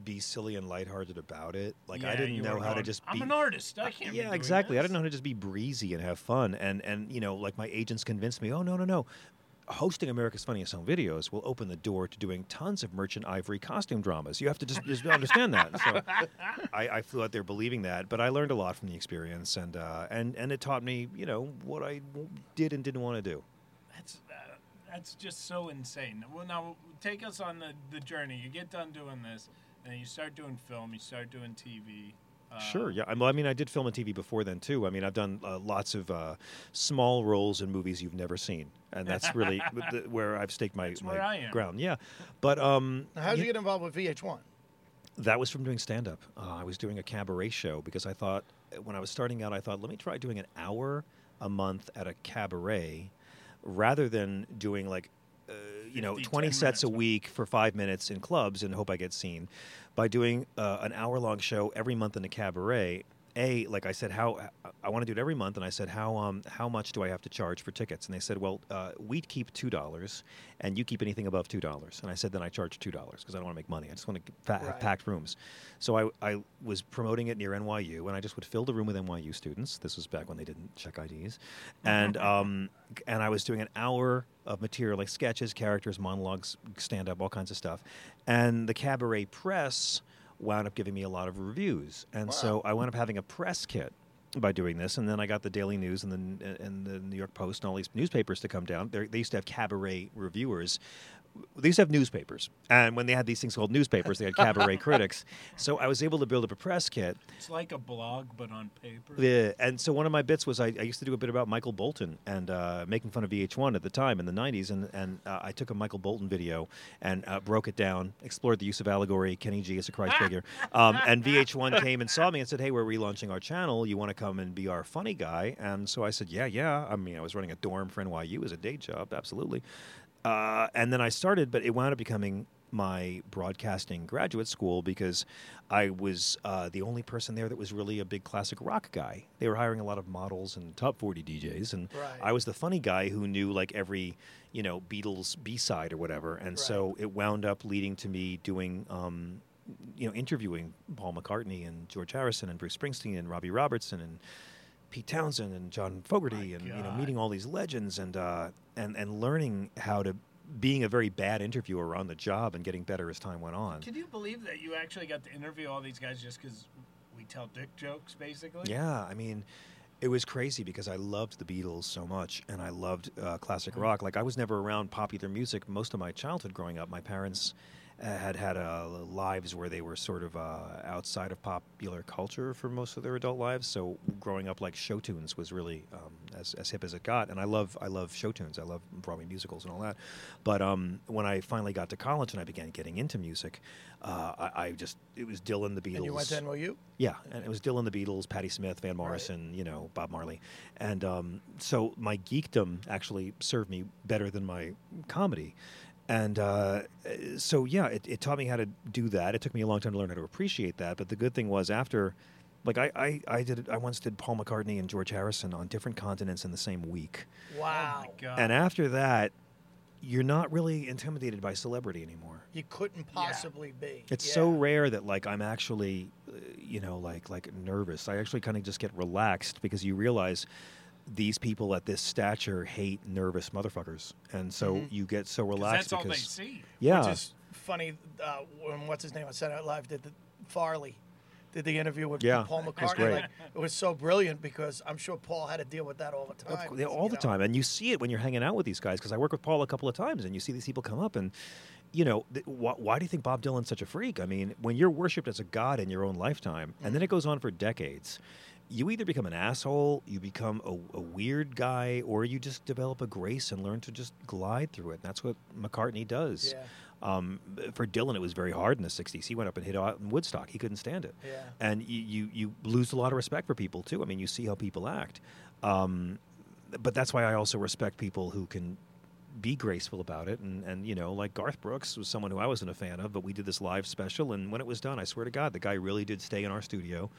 [SPEAKER 8] be silly and lighthearted about it. Like I
[SPEAKER 3] Yeah,
[SPEAKER 8] didn't
[SPEAKER 3] you
[SPEAKER 8] know
[SPEAKER 3] were
[SPEAKER 8] how to
[SPEAKER 3] going,
[SPEAKER 8] just
[SPEAKER 3] I'm
[SPEAKER 8] be.
[SPEAKER 3] an artist. I can't. be
[SPEAKER 8] Yeah,
[SPEAKER 3] doing
[SPEAKER 8] exactly. I
[SPEAKER 3] this."
[SPEAKER 8] didn't know how to just be breezy and have fun. And and you know, like my agents convinced me. Oh no no no. Hosting America's Funniest Home Videos will open the door to doing tons of Merchant Ivory costume dramas. You have to just, just understand that. So I, I flew out there believing that, but I learned a lot from the experience, and uh, and and it taught me, you know, what I did and didn't want to do.
[SPEAKER 3] That's uh, that's just so insane. Well, now take us on the, the journey. You get done doing this, and you start doing film. You start doing T V. Uh,
[SPEAKER 8] Sure, yeah. I, well, I mean, I did film and T V before then too. I mean, I've done uh, lots of uh, small roles in movies you've never seen, and that's really the, where I've staked my,
[SPEAKER 3] That's
[SPEAKER 8] my
[SPEAKER 3] where I am.
[SPEAKER 8] ground. Yeah, but um,
[SPEAKER 1] Now, how'd you
[SPEAKER 8] yeah,
[SPEAKER 1] get involved with V H one?
[SPEAKER 8] that was from doing stand up. Uh, I was doing a cabaret show because I thought when I was starting out, I thought let me try doing an hour a month at a cabaret rather than doing like uh, you know
[SPEAKER 3] fifty,
[SPEAKER 8] twenty
[SPEAKER 3] ten
[SPEAKER 8] sets a
[SPEAKER 3] minutes.
[SPEAKER 8] week for five minutes in clubs and hope I get seen. By doing uh, an hour long show every month in a cabaret, a like I said, how I want to do it every month, and I said how um how much do I have to charge for tickets? And they said, well, uh, we keep two dollars, and you keep anything above two dollars. And I said, then I charge two dollars because I don't want to make money. I just want to fa- have
[SPEAKER 1] Right.
[SPEAKER 8] packed rooms. So I I was promoting it near N Y U, and I just would fill the room with N Y U students. This was back when they didn't check I Ds, and um and I was doing an hour of material like sketches, characters, monologues, stand up, all kinds of stuff, and the cabaret press wound up giving me a lot of reviews, and so I wound up having a press kit by doing this, and then I got the Daily News and the and the New York Post and all these newspapers to come down. They're, they used to have cabaret reviewers. They used to have newspapers, and when they had these things called newspapers, they had cabaret critics. So I was able to build up a press kit.
[SPEAKER 3] It's like a blog, but on paper.
[SPEAKER 8] Yeah, and so one of my bits was I, I used to do a bit about Michael Bolton and uh, making fun of V H one at the time in the nineties, and and uh, I took a Michael Bolton video and uh, broke it down, explored the use of allegory, Kenny G as a Christ figure, um, and V H one came and saw me and said, "Hey, we're relaunching our channel. You want to come and be our funny guy?" And so I said, "Yeah, yeah." I mean, I was running a dorm for N Y U as a day job, absolutely. Uh, and then I started, but it wound up becoming my broadcasting graduate school because I was uh, the only person there that was really a big classic rock guy. They were hiring a lot of models and top forty D Js, and
[SPEAKER 1] Right.
[SPEAKER 8] I was the funny guy who knew like every, you know, Beatles B-side or whatever. And so it wound up leading to me doing, um, you know, interviewing Paul McCartney and George Harrison and Bruce Springsteen and Robbie Robertson and Pete Townsend and John Fogerty, and you know,
[SPEAKER 3] God.
[SPEAKER 8] meeting all these legends and uh, and and learning how to being a very bad interviewer on the job and getting better as time went on.
[SPEAKER 3] Can you believe that you actually got to interview all these guys just because we tell dick jokes, basically?
[SPEAKER 8] Yeah, I mean, it was crazy because I loved the Beatles so much, and I loved uh, classic
[SPEAKER 3] Mm-hmm.
[SPEAKER 8] rock. Like I was never around popular music most of my childhood growing up. My parents uh, had had uh, lives where they were sort of uh, outside of popular culture for most of their adult lives. So growing up, like show tunes was really um, as, as hip as it got. And I love I love show tunes. I love Broadway musicals and all that. But um, when I finally got to college and I began getting into music, uh, I, I just it was Dylan, the Beatles.
[SPEAKER 1] And you went to N Y U?
[SPEAKER 8] Yeah, and it was Dylan, the Beatles, Patti Smith, Van Morrison, you know, Bob Marley, and um, so my geekdom actually served me better than my comedy, and uh, so yeah, it, it taught me how to do that. It took me a long time to learn how to appreciate that, but the good thing was after, like I I, I did I once did Paul McCartney and George Harrison on different continents in the same week,
[SPEAKER 1] Wow.
[SPEAKER 3] Oh, my God.
[SPEAKER 8] and after that, you're not really intimidated by celebrity anymore.
[SPEAKER 1] You couldn't possibly be.
[SPEAKER 8] It's
[SPEAKER 1] Yeah.
[SPEAKER 8] so rare that like I'm actually, uh, you know, like like nervous. I actually kind of just get relaxed because you realize these people at this stature hate nervous motherfuckers, and so
[SPEAKER 1] Mhm.
[SPEAKER 8] you get so
[SPEAKER 3] 'Cause
[SPEAKER 8] relaxed
[SPEAKER 3] that's all they
[SPEAKER 8] because
[SPEAKER 3] see.
[SPEAKER 8] yeah,
[SPEAKER 1] Which is funny. Uh, when what's his name? I said out live. Did the Farley did the interview with
[SPEAKER 8] Yeah,
[SPEAKER 1] Paul
[SPEAKER 8] it was
[SPEAKER 1] McCartney?
[SPEAKER 8] great.
[SPEAKER 1] Like, it was so brilliant because I'm sure Paul had to deal with that all the
[SPEAKER 8] Of
[SPEAKER 1] time.
[SPEAKER 8] cou- yeah, all
[SPEAKER 1] you
[SPEAKER 8] the
[SPEAKER 1] know.
[SPEAKER 8] time, and you see it when you're hanging out with these guys. Because I work with Paul a couple of times, and you see these people come up, and you know, th- wh- why do you think Bob Dylan's such a freak? I mean, when you're worshipped as a god in your own lifetime, and then it goes on for decades, you either become an asshole, you become a, a weird guy, or you just develop a grace and learn to just glide through it. And that's what McCartney does.
[SPEAKER 1] Yeah.
[SPEAKER 8] Um, for Dylan, it was very hard in the sixties. He went up and hit out in Woodstock. He couldn't stand it.
[SPEAKER 1] Yeah.
[SPEAKER 8] And you, you, you lose a lot of respect for people, too. I mean, you see how people act. Um, but that's why I also respect people who can be graceful about it. And, and, you know, like Garth Brooks was someone who I wasn't a fan of, but we did this live special. And when it was done, I swear to God, the guy really did stay in our studio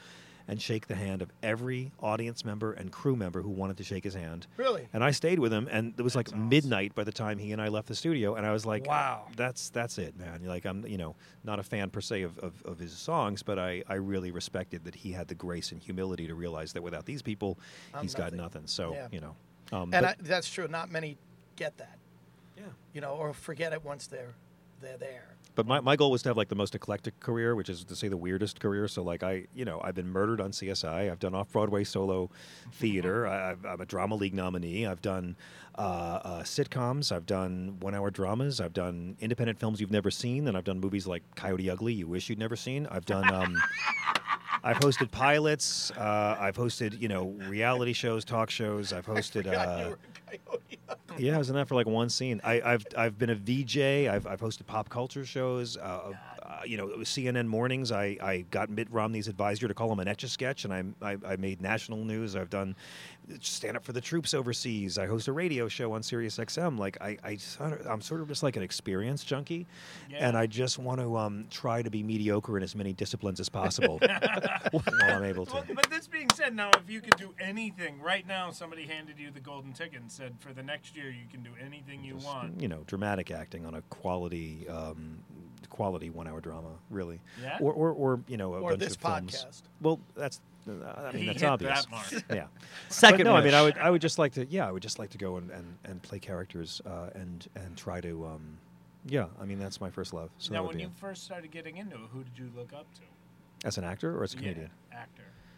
[SPEAKER 8] and shake the hand of every audience member and crew member who wanted to shake his hand.
[SPEAKER 1] Really?
[SPEAKER 8] And I stayed with him, and it was like
[SPEAKER 3] That's awesome.
[SPEAKER 8] midnight by the time he and I left the studio, and I was like,
[SPEAKER 9] Wow.
[SPEAKER 8] that's that's it, man. Like, I'm, you know, not a fan per se of, of, of his songs, but I, I really respected that he had the grace and humility to realize that without these people,
[SPEAKER 1] I'm
[SPEAKER 8] he's
[SPEAKER 1] nothing.
[SPEAKER 8] got nothing. So,
[SPEAKER 1] Yeah.
[SPEAKER 8] you know. Um,
[SPEAKER 1] And
[SPEAKER 8] but-
[SPEAKER 1] I, that's true. Not many get that.
[SPEAKER 8] Yeah.
[SPEAKER 1] You know, or forget it once they're they're there.
[SPEAKER 8] But my, my goal was to have like the most eclectic career, which is to say the weirdest career. So like I, you know, I've been murdered on C S I. I've done off-Broadway solo theater. I, I've, I'm a Drama League nominee. I've done uh, uh, sitcoms. I've done one-hour dramas. I've done independent films you've never seen. And I've done movies like Coyote Ugly, you wish you'd never seen. I've done... Um, I've hosted pilots. Uh, I've hosted, you know, reality shows, talk shows. I've hosted...
[SPEAKER 1] Forgot you
[SPEAKER 8] Uh,
[SPEAKER 1] were a coyote.
[SPEAKER 8] Yeah, I was in that for like one scene. I, I've I've been a V J. I've I've hosted pop culture shows. Uh, uh, you know, it was C N N mornings. I, I got Mitt Romney's advisor to call him an Etch-a-Sketch, and I, I I made national news. I've done stand up for the troops overseas. I host a radio show on Sirius X M. Like I I sort of- I'm sort of just like an experience junkie,
[SPEAKER 3] Yeah.
[SPEAKER 8] and I just want to um try to be mediocre in as many disciplines as possible while I'm able to.
[SPEAKER 3] Well, but this being said, now if you could do anything right now, somebody handed you the golden ticket and said, for the next year, you can do anything you
[SPEAKER 8] Just,
[SPEAKER 3] want.
[SPEAKER 8] you know, dramatic acting on a quality, um, quality one-hour drama, really.
[SPEAKER 3] Yeah?
[SPEAKER 8] Or, or, or you know, a
[SPEAKER 1] Or
[SPEAKER 8] bunch
[SPEAKER 1] this
[SPEAKER 8] of films.
[SPEAKER 1] podcast.
[SPEAKER 8] Well, that's, uh, I mean,
[SPEAKER 3] He
[SPEAKER 8] that's
[SPEAKER 3] hit
[SPEAKER 8] obvious.
[SPEAKER 3] that mark.
[SPEAKER 8] Yeah.
[SPEAKER 9] Second
[SPEAKER 8] But no, I
[SPEAKER 9] wish.
[SPEAKER 8] mean, I would, I would just like to, yeah, I would just like to go and, and, and play characters uh, and and try to, um, yeah. I mean, that's my first love. So that
[SPEAKER 3] now,
[SPEAKER 8] would
[SPEAKER 3] when
[SPEAKER 8] be
[SPEAKER 3] you
[SPEAKER 8] it.
[SPEAKER 3] first started getting into it, who did you look up to?
[SPEAKER 8] As an actor or as a comedian,
[SPEAKER 3] Yeah, actor.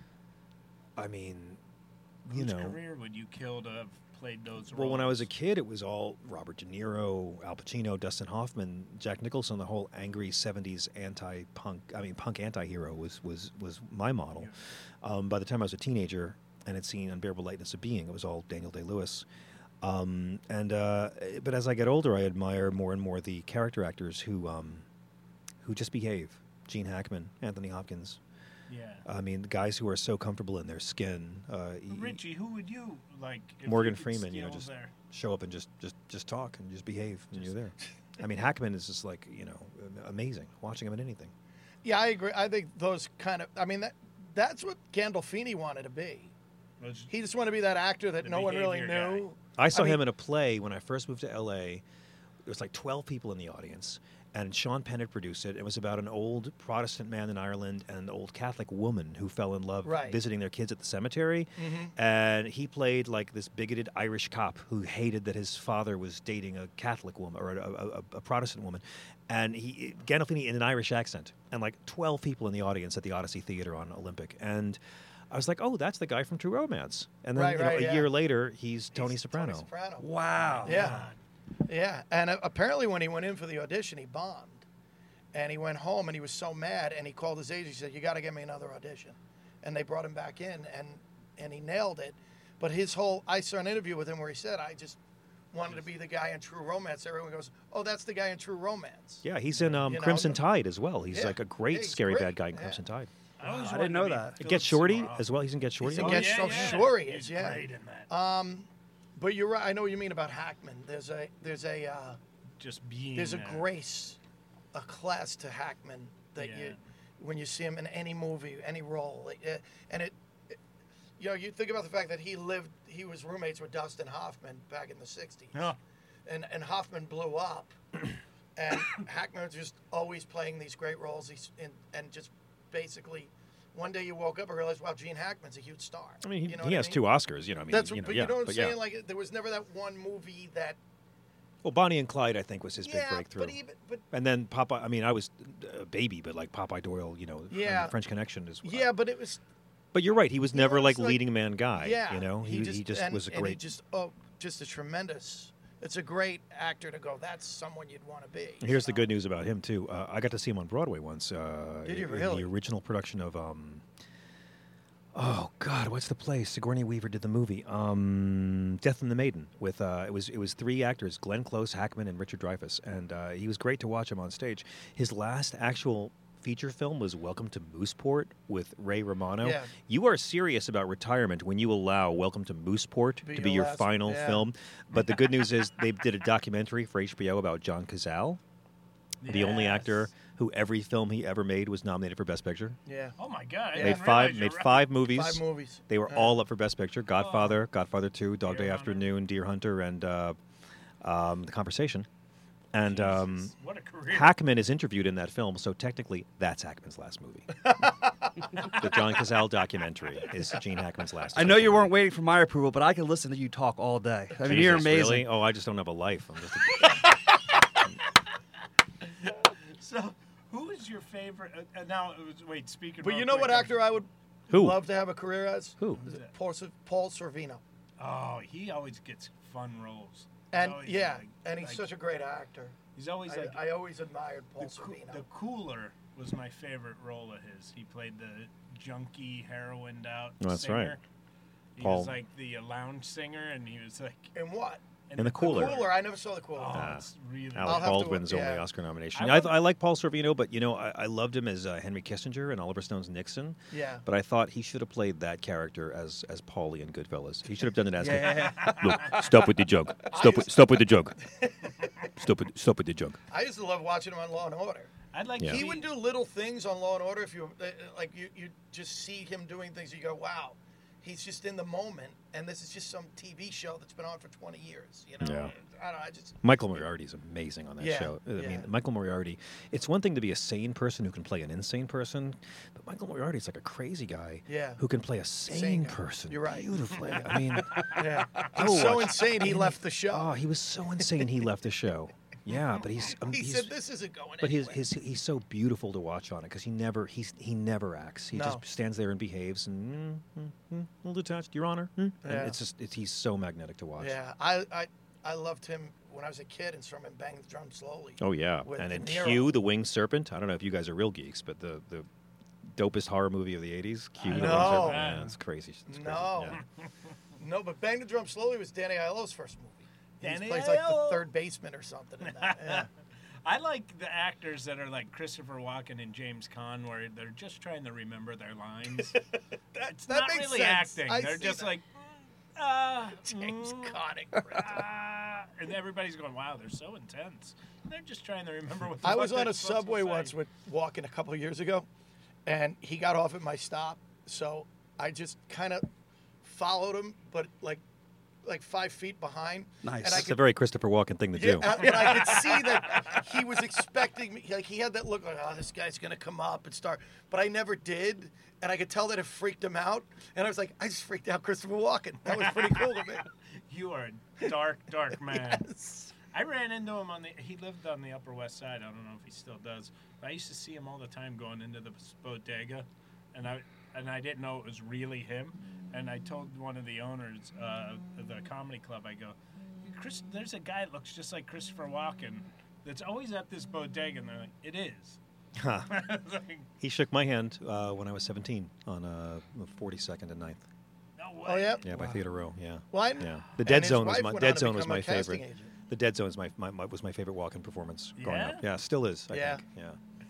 [SPEAKER 8] I mean, you
[SPEAKER 3] Whose
[SPEAKER 8] know.
[SPEAKER 3] career would you kill to have played those roles?
[SPEAKER 8] Well, when I was a kid, it was all Robert De Niro, Al Pacino, Dustin Hoffman, Jack Nicholson. The whole angry seventies anti-punk, I mean, punk anti-hero was was was my model. Um, by the time I was a teenager and had seen Unbearable Lightness of Being, it was all Daniel Day-Lewis. Um, and uh, but as I get older, I admire more and more the character actors who um, who just behave. Gene Hackman, Anthony Hopkins.
[SPEAKER 3] Yeah.
[SPEAKER 8] I mean, the guys who are so comfortable in their skin. Uh, y-
[SPEAKER 3] Richie, who would you like? If
[SPEAKER 8] Morgan
[SPEAKER 3] you could
[SPEAKER 8] Freeman, you know,
[SPEAKER 3] steal
[SPEAKER 8] just
[SPEAKER 3] their-
[SPEAKER 8] show up and just, just, just talk and just behave, and you're there. I mean, Hackman is just like, you know, amazing. Watching him in anything.
[SPEAKER 1] Yeah, I agree. I think those kind of. I mean, that that's what Gandolfini wanted to be.
[SPEAKER 3] was-
[SPEAKER 1] He just wanted to be that actor that
[SPEAKER 3] The
[SPEAKER 1] no one really
[SPEAKER 3] behavior guy.
[SPEAKER 1] knew.
[SPEAKER 8] I saw
[SPEAKER 1] I mean-
[SPEAKER 8] him in a play when I first moved to L A. There was like twelve people in the audience, and Sean Penn had produced it. It was about an old Protestant man in Ireland and an old Catholic woman who fell in love
[SPEAKER 1] Right.
[SPEAKER 8] visiting their kids at the cemetery. And he played like this bigoted Irish cop who hated that his father was dating a Catholic woman or a, a, a Protestant woman. And he Gandolfini in an Irish accent, and like twelve people in the audience at the Odyssey Theater on Olympic. And I was like, oh, that's the guy from True Romance. And then
[SPEAKER 1] Right,
[SPEAKER 8] you know,
[SPEAKER 1] right,
[SPEAKER 8] a
[SPEAKER 1] yeah.
[SPEAKER 8] year later, he's Tony
[SPEAKER 1] He's
[SPEAKER 8] Soprano.
[SPEAKER 1] Tony Soprano.
[SPEAKER 9] Wow.
[SPEAKER 1] Yeah. Yeah. And uh, apparently, when he went in for the audition, he bombed. And he went home and he was so mad. And he called his agent. He said, "You got to get me another audition." And they brought him back in, and and he nailed it. But his whole, I saw an interview with him where he said, "I just wanted to be the guy in True Romance." Everyone goes, "Oh, that's the guy in True Romance."
[SPEAKER 8] Yeah, he's in um,
[SPEAKER 1] You know,
[SPEAKER 8] Crimson
[SPEAKER 1] the-
[SPEAKER 8] Tide as well. He's
[SPEAKER 1] Yeah.
[SPEAKER 8] like a great
[SPEAKER 1] Yeah, he's
[SPEAKER 8] scary
[SPEAKER 1] great.
[SPEAKER 8] bad guy in
[SPEAKER 1] Yeah.
[SPEAKER 8] Crimson Tide.
[SPEAKER 3] I, always
[SPEAKER 9] I
[SPEAKER 3] wanted
[SPEAKER 9] didn't know
[SPEAKER 3] to be
[SPEAKER 9] that.
[SPEAKER 3] Philip
[SPEAKER 8] Get Shorty
[SPEAKER 3] Seymour
[SPEAKER 8] as well. He's in Get Shorty.
[SPEAKER 1] He's in
[SPEAKER 8] Oh,
[SPEAKER 1] Get
[SPEAKER 3] yeah,
[SPEAKER 1] So
[SPEAKER 3] yeah.
[SPEAKER 1] Shorty
[SPEAKER 3] He's
[SPEAKER 1] is, yeah.
[SPEAKER 3] great in that.
[SPEAKER 1] Um, but you're right. I know what you mean about Hackman. There's a there's a uh,
[SPEAKER 3] Just being
[SPEAKER 1] there's a
[SPEAKER 3] there.
[SPEAKER 1] grace, a class to Hackman that
[SPEAKER 3] Yeah.
[SPEAKER 1] you when you see him in any movie, any role, like, uh, and it, it, you know, you think about the fact that he lived, he was roommates with Dustin Hoffman back in the sixties,
[SPEAKER 3] Yeah.
[SPEAKER 1] and and Hoffman blew up, and Hackman was just always playing these great roles. He's in, and just basically, one day you woke up and realized, wow, Gene Hackman's a huge star.
[SPEAKER 8] I mean, he,
[SPEAKER 1] You know
[SPEAKER 8] he
[SPEAKER 1] what I
[SPEAKER 8] has
[SPEAKER 1] mean?
[SPEAKER 8] two Oscars. You know, I mean,
[SPEAKER 1] That's
[SPEAKER 8] you know,
[SPEAKER 1] but
[SPEAKER 8] yeah,
[SPEAKER 1] you know what I'm
[SPEAKER 8] but
[SPEAKER 1] saying?
[SPEAKER 8] yeah.
[SPEAKER 1] Like there was never that one movie that
[SPEAKER 8] Well, Bonnie and Clyde, I think, was his
[SPEAKER 1] yeah,
[SPEAKER 8] big breakthrough.
[SPEAKER 1] but even but
[SPEAKER 8] And then Popeye. I mean, I was a baby, but like Popeye Doyle, you know, from
[SPEAKER 1] Yeah.
[SPEAKER 8] French Connection is.
[SPEAKER 1] yeah, but it was
[SPEAKER 8] But you're right. He was
[SPEAKER 1] He
[SPEAKER 8] never
[SPEAKER 1] was
[SPEAKER 8] like
[SPEAKER 1] like-
[SPEAKER 8] leading man guy.
[SPEAKER 1] yeah.
[SPEAKER 8] You know, he he just,
[SPEAKER 1] and,
[SPEAKER 8] was a
[SPEAKER 1] and he
[SPEAKER 8] great.
[SPEAKER 1] just oh, just a tremendous. It's a great actor to go. That's someone you'd want to be.
[SPEAKER 8] Here's the
[SPEAKER 1] you know?
[SPEAKER 8] good news about him too. Uh, I got to see him on Broadway once. Uh,
[SPEAKER 1] Did you
[SPEAKER 8] in
[SPEAKER 1] really?
[SPEAKER 8] the original production of um. Oh God, what's the play? Sigourney Weaver did the movie. Um, Death and the Maiden. With uh, it was it was three actors: Glenn Close, Hackman, and Richard Dreyfuss. And uh, he was great to watch him on stage. His last actual feature film was Welcome to Mooseport with Ray Romano.
[SPEAKER 1] Yeah.
[SPEAKER 8] You are serious about retirement when you allow Welcome to Mooseport
[SPEAKER 1] Be
[SPEAKER 8] to be
[SPEAKER 1] your
[SPEAKER 8] your
[SPEAKER 1] last-
[SPEAKER 8] final
[SPEAKER 1] yeah.
[SPEAKER 8] film. But the good news is they did a documentary for H B O about John Cazale. The only
[SPEAKER 3] Yes.
[SPEAKER 8] actor who every film he ever made was nominated for Best Picture.
[SPEAKER 1] Yeah.
[SPEAKER 3] Oh my God! I
[SPEAKER 1] Yeah.
[SPEAKER 8] Made
[SPEAKER 3] didn't
[SPEAKER 8] five,
[SPEAKER 3] realize
[SPEAKER 8] made
[SPEAKER 3] you're right.
[SPEAKER 8] five movies.
[SPEAKER 1] Five movies.
[SPEAKER 8] They were
[SPEAKER 1] Yeah.
[SPEAKER 8] all up for Best Picture: Godfather, Godfather Two, Dog
[SPEAKER 3] Deer
[SPEAKER 8] Day
[SPEAKER 3] Hunter.
[SPEAKER 8] Afternoon, Deer Hunter, and uh, um, The Conversation. And um,
[SPEAKER 3] Jesus, what a career!
[SPEAKER 8] Hackman is interviewed in that film, so technically that's Hackman's last movie. The John Cazale documentary is Gene Hackman's last.
[SPEAKER 9] I know you weren't waiting for my approval, but I can listen to you talk all day. I mean, you're
[SPEAKER 8] Jesus,
[SPEAKER 9] amazing.
[SPEAKER 8] Really? Oh, I just don't have a life. I'm just a
[SPEAKER 3] So, who is your favorite? Uh, uh, now, it was, wait. Speaking.
[SPEAKER 1] But
[SPEAKER 3] real
[SPEAKER 1] you know
[SPEAKER 3] quick
[SPEAKER 1] what
[SPEAKER 3] of-
[SPEAKER 1] actor I would
[SPEAKER 8] Who?
[SPEAKER 1] love to have a career as?
[SPEAKER 8] Who?
[SPEAKER 1] Is it Paul, Sor- Paul Sorvino.
[SPEAKER 3] Oh, he always gets fun roles. He's
[SPEAKER 1] And
[SPEAKER 3] always
[SPEAKER 1] yeah,
[SPEAKER 3] like-
[SPEAKER 1] and he's
[SPEAKER 3] like-
[SPEAKER 1] such a great actor.
[SPEAKER 3] He's always
[SPEAKER 1] I,
[SPEAKER 3] like.
[SPEAKER 1] I always admired Paul
[SPEAKER 3] the, coo-
[SPEAKER 1] Sorvino.
[SPEAKER 3] the Cooler was my favorite role of his. He played the junkie, heroined out.
[SPEAKER 8] Oh, that's
[SPEAKER 3] singer.
[SPEAKER 8] right.
[SPEAKER 3] He
[SPEAKER 8] Paul-
[SPEAKER 3] was like the uh, lounge singer, and he was like.
[SPEAKER 1] In what?
[SPEAKER 8] In The Cooler.
[SPEAKER 1] Cooler. I never saw the Cooler.
[SPEAKER 3] Oh,
[SPEAKER 8] Ah.
[SPEAKER 3] it's really.
[SPEAKER 1] I'll
[SPEAKER 8] Alec
[SPEAKER 1] have to-
[SPEAKER 8] Baldwin's only
[SPEAKER 1] yeah.
[SPEAKER 8] Oscar nomination.
[SPEAKER 3] I
[SPEAKER 8] I, th-
[SPEAKER 3] love-
[SPEAKER 8] I like Paul Sorvino, but you know, I, I loved him as uh, Henry Kissinger and Oliver Stone's Nixon.
[SPEAKER 1] Yeah.
[SPEAKER 8] But I thought he should have played that character as as Paulie in Goodfellas. He should have done it as.
[SPEAKER 9] Yeah, yeah,
[SPEAKER 8] Look, stop with the joke. Stop with, stop with the joke. Stop with, stop with the joke.
[SPEAKER 1] I used to love watching him on Law and Order.
[SPEAKER 3] I'd like.
[SPEAKER 8] Yeah.
[SPEAKER 3] to
[SPEAKER 1] He
[SPEAKER 3] be-
[SPEAKER 1] would do little things on Law and Order. If you uh, like, you you just see him doing things. You go, wow, he's just in the moment, and this is just some T V show that's been on for twenty years. You know,
[SPEAKER 8] Yeah.
[SPEAKER 1] I don't know. I just
[SPEAKER 8] Michael Moriarty is amazing on that
[SPEAKER 1] Yeah,
[SPEAKER 8] show. I
[SPEAKER 1] yeah.
[SPEAKER 8] mean, Michael Moriarty. It's one thing to be a sane person who can play an insane person, but Michael Moriarty is like a crazy guy
[SPEAKER 1] Yeah.
[SPEAKER 8] who can play a sane,
[SPEAKER 1] Sane guy.
[SPEAKER 8] person
[SPEAKER 1] You're right.
[SPEAKER 8] beautifully. I mean,
[SPEAKER 1] yeah,
[SPEAKER 8] I
[SPEAKER 1] he's so
[SPEAKER 8] watched-
[SPEAKER 1] insane. He
[SPEAKER 8] and
[SPEAKER 1] left the show.
[SPEAKER 8] Oh, he was so insane. He left the show. Yeah, but he's. Um,
[SPEAKER 1] he
[SPEAKER 8] he's
[SPEAKER 1] said this isn't going
[SPEAKER 8] But his,
[SPEAKER 1] anywhere.
[SPEAKER 8] his he's so beautiful to watch on it because he never he's he never acts. He
[SPEAKER 1] No.
[SPEAKER 8] just stands there and behaves and mm, mm, mm, a little detached, Your Honor. Mm. And
[SPEAKER 1] Yeah.
[SPEAKER 8] it's just it's, he's so magnetic to watch.
[SPEAKER 1] Yeah, I, I I loved him when I was a kid and saw him in Bang the Drum Slowly.
[SPEAKER 8] Oh yeah,
[SPEAKER 1] With
[SPEAKER 8] and in
[SPEAKER 1] De Niro.
[SPEAKER 8] Q, the Winged Serpent. I don't know if you guys are real geeks, but the the dopest horror movie of the eighties. Q,
[SPEAKER 3] I
[SPEAKER 8] the Winged
[SPEAKER 1] know.
[SPEAKER 8] Serpent. Yeah, it's crazy. It's crazy.
[SPEAKER 1] No,
[SPEAKER 8] Yeah.
[SPEAKER 1] no, but Bang the Drum Slowly was Danny Aiello's first movie. He
[SPEAKER 3] Danny
[SPEAKER 1] plays like the
[SPEAKER 3] Aiello.
[SPEAKER 1] third baseman or something in that. Yeah.
[SPEAKER 3] I like the actors that are like Christopher Walken and James Caan, where they're just trying to remember their lines.
[SPEAKER 1] that,
[SPEAKER 3] It's
[SPEAKER 1] that
[SPEAKER 3] not
[SPEAKER 1] makes
[SPEAKER 3] really
[SPEAKER 1] sense.
[SPEAKER 3] acting.
[SPEAKER 1] I
[SPEAKER 3] they're
[SPEAKER 1] see
[SPEAKER 3] just
[SPEAKER 1] that.
[SPEAKER 3] like, mm, ah,
[SPEAKER 1] James
[SPEAKER 3] mm,
[SPEAKER 1] Connick.
[SPEAKER 3] ah, and everybody's going, "Wow, they're so intense." They're just trying to remember what. The
[SPEAKER 1] I
[SPEAKER 3] fuck
[SPEAKER 1] was on
[SPEAKER 3] they're
[SPEAKER 1] a
[SPEAKER 3] supposed to
[SPEAKER 1] subway
[SPEAKER 3] say.
[SPEAKER 1] once with walking a couple of years ago, and he got off at my stop, so I just kind of followed him, but like like five feet behind.
[SPEAKER 9] Nice.
[SPEAKER 1] And I
[SPEAKER 8] It's a
[SPEAKER 1] could,
[SPEAKER 8] very Christopher Walken thing to
[SPEAKER 1] yeah,
[SPEAKER 8] do.
[SPEAKER 1] uh, but I could see that he was expecting me. Like he had that look, like, oh, this guy's gonna come up and start. But I never did, and I could tell that it freaked him out. And I was like, I just freaked out Christopher Walken. That was pretty cool to me.
[SPEAKER 3] You are a dark, dark man.
[SPEAKER 1] Yes.
[SPEAKER 3] I ran into him on the. He lived on the Upper West Side. I don't know if he still does. But I used to see him all the time going into the bodega, and I and I didn't know it was really him. And I told one of the owners uh, of the comedy club, I go, Chris, there's a guy that looks just like Christopher Walken that's always at this bodega, and they're like, it is.
[SPEAKER 8] Huh.
[SPEAKER 3] Like,
[SPEAKER 8] He shook my hand uh, when I was seventeen on uh, forty-second and ninth.
[SPEAKER 3] no way.
[SPEAKER 1] Oh yeah.
[SPEAKER 8] Yeah, by Theater Row. Yeah.
[SPEAKER 1] Well, I-
[SPEAKER 8] Yeah. The
[SPEAKER 1] and
[SPEAKER 8] Dead
[SPEAKER 1] his
[SPEAKER 8] Zone was
[SPEAKER 1] wife
[SPEAKER 8] my
[SPEAKER 1] went
[SPEAKER 8] Dead
[SPEAKER 1] on to
[SPEAKER 8] Zone was
[SPEAKER 1] become a
[SPEAKER 8] my
[SPEAKER 1] casting
[SPEAKER 8] favorite.
[SPEAKER 1] agent.
[SPEAKER 8] The Dead Zone is my, my, my was my favorite Walken performance growing
[SPEAKER 3] Yeah?
[SPEAKER 8] up. Yeah, still is. I
[SPEAKER 1] Yeah.
[SPEAKER 8] think. Yeah.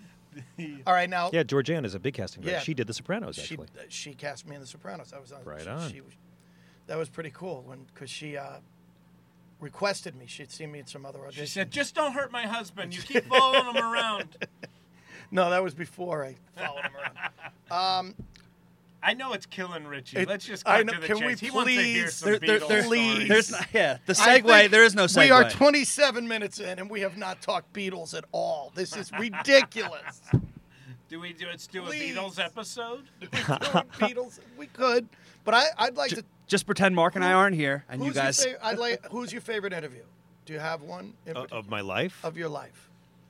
[SPEAKER 1] All right, now
[SPEAKER 8] Yeah, Georgiana is a big casting director.
[SPEAKER 1] Yeah.
[SPEAKER 8] She did The Sopranos
[SPEAKER 1] she
[SPEAKER 8] actually.
[SPEAKER 1] uh, she cast me in The Sopranos. I was on.
[SPEAKER 8] Right
[SPEAKER 1] she,
[SPEAKER 8] on.
[SPEAKER 1] She was, that was pretty cool when because she uh, requested me. She'd seen me in some other auditions.
[SPEAKER 3] She said, just don't hurt my husband. You keep following him around.
[SPEAKER 1] No, that was before I followed him around. Um,
[SPEAKER 3] I know it's killing Richie.
[SPEAKER 1] It-
[SPEAKER 3] Let's just
[SPEAKER 1] I
[SPEAKER 3] cut
[SPEAKER 1] know-
[SPEAKER 3] to the
[SPEAKER 1] can we
[SPEAKER 3] chase. He wants to hear
[SPEAKER 1] please-
[SPEAKER 3] some
[SPEAKER 9] There, there,
[SPEAKER 3] Beatles
[SPEAKER 9] there,
[SPEAKER 3] stories.
[SPEAKER 9] there's not, yeah, the
[SPEAKER 1] I
[SPEAKER 9] segue.
[SPEAKER 1] think
[SPEAKER 9] There is no segue.
[SPEAKER 1] We are twenty-seven minutes in, and we have not talked Beatles at all. This is ridiculous.
[SPEAKER 3] Do we do? Let's do
[SPEAKER 1] Please.
[SPEAKER 3] a Beatles episode.
[SPEAKER 1] We could, Beatles, we could, but I, I'd like
[SPEAKER 9] Ju-
[SPEAKER 1] to.
[SPEAKER 9] Just pretend Mark and I aren't here, and
[SPEAKER 1] Who's
[SPEAKER 9] you guys.
[SPEAKER 1] Your fa- I'd like. Who's your favorite interview? Do you have one in
[SPEAKER 8] Uh,
[SPEAKER 1] particular?
[SPEAKER 8] of my life.
[SPEAKER 1] of your life?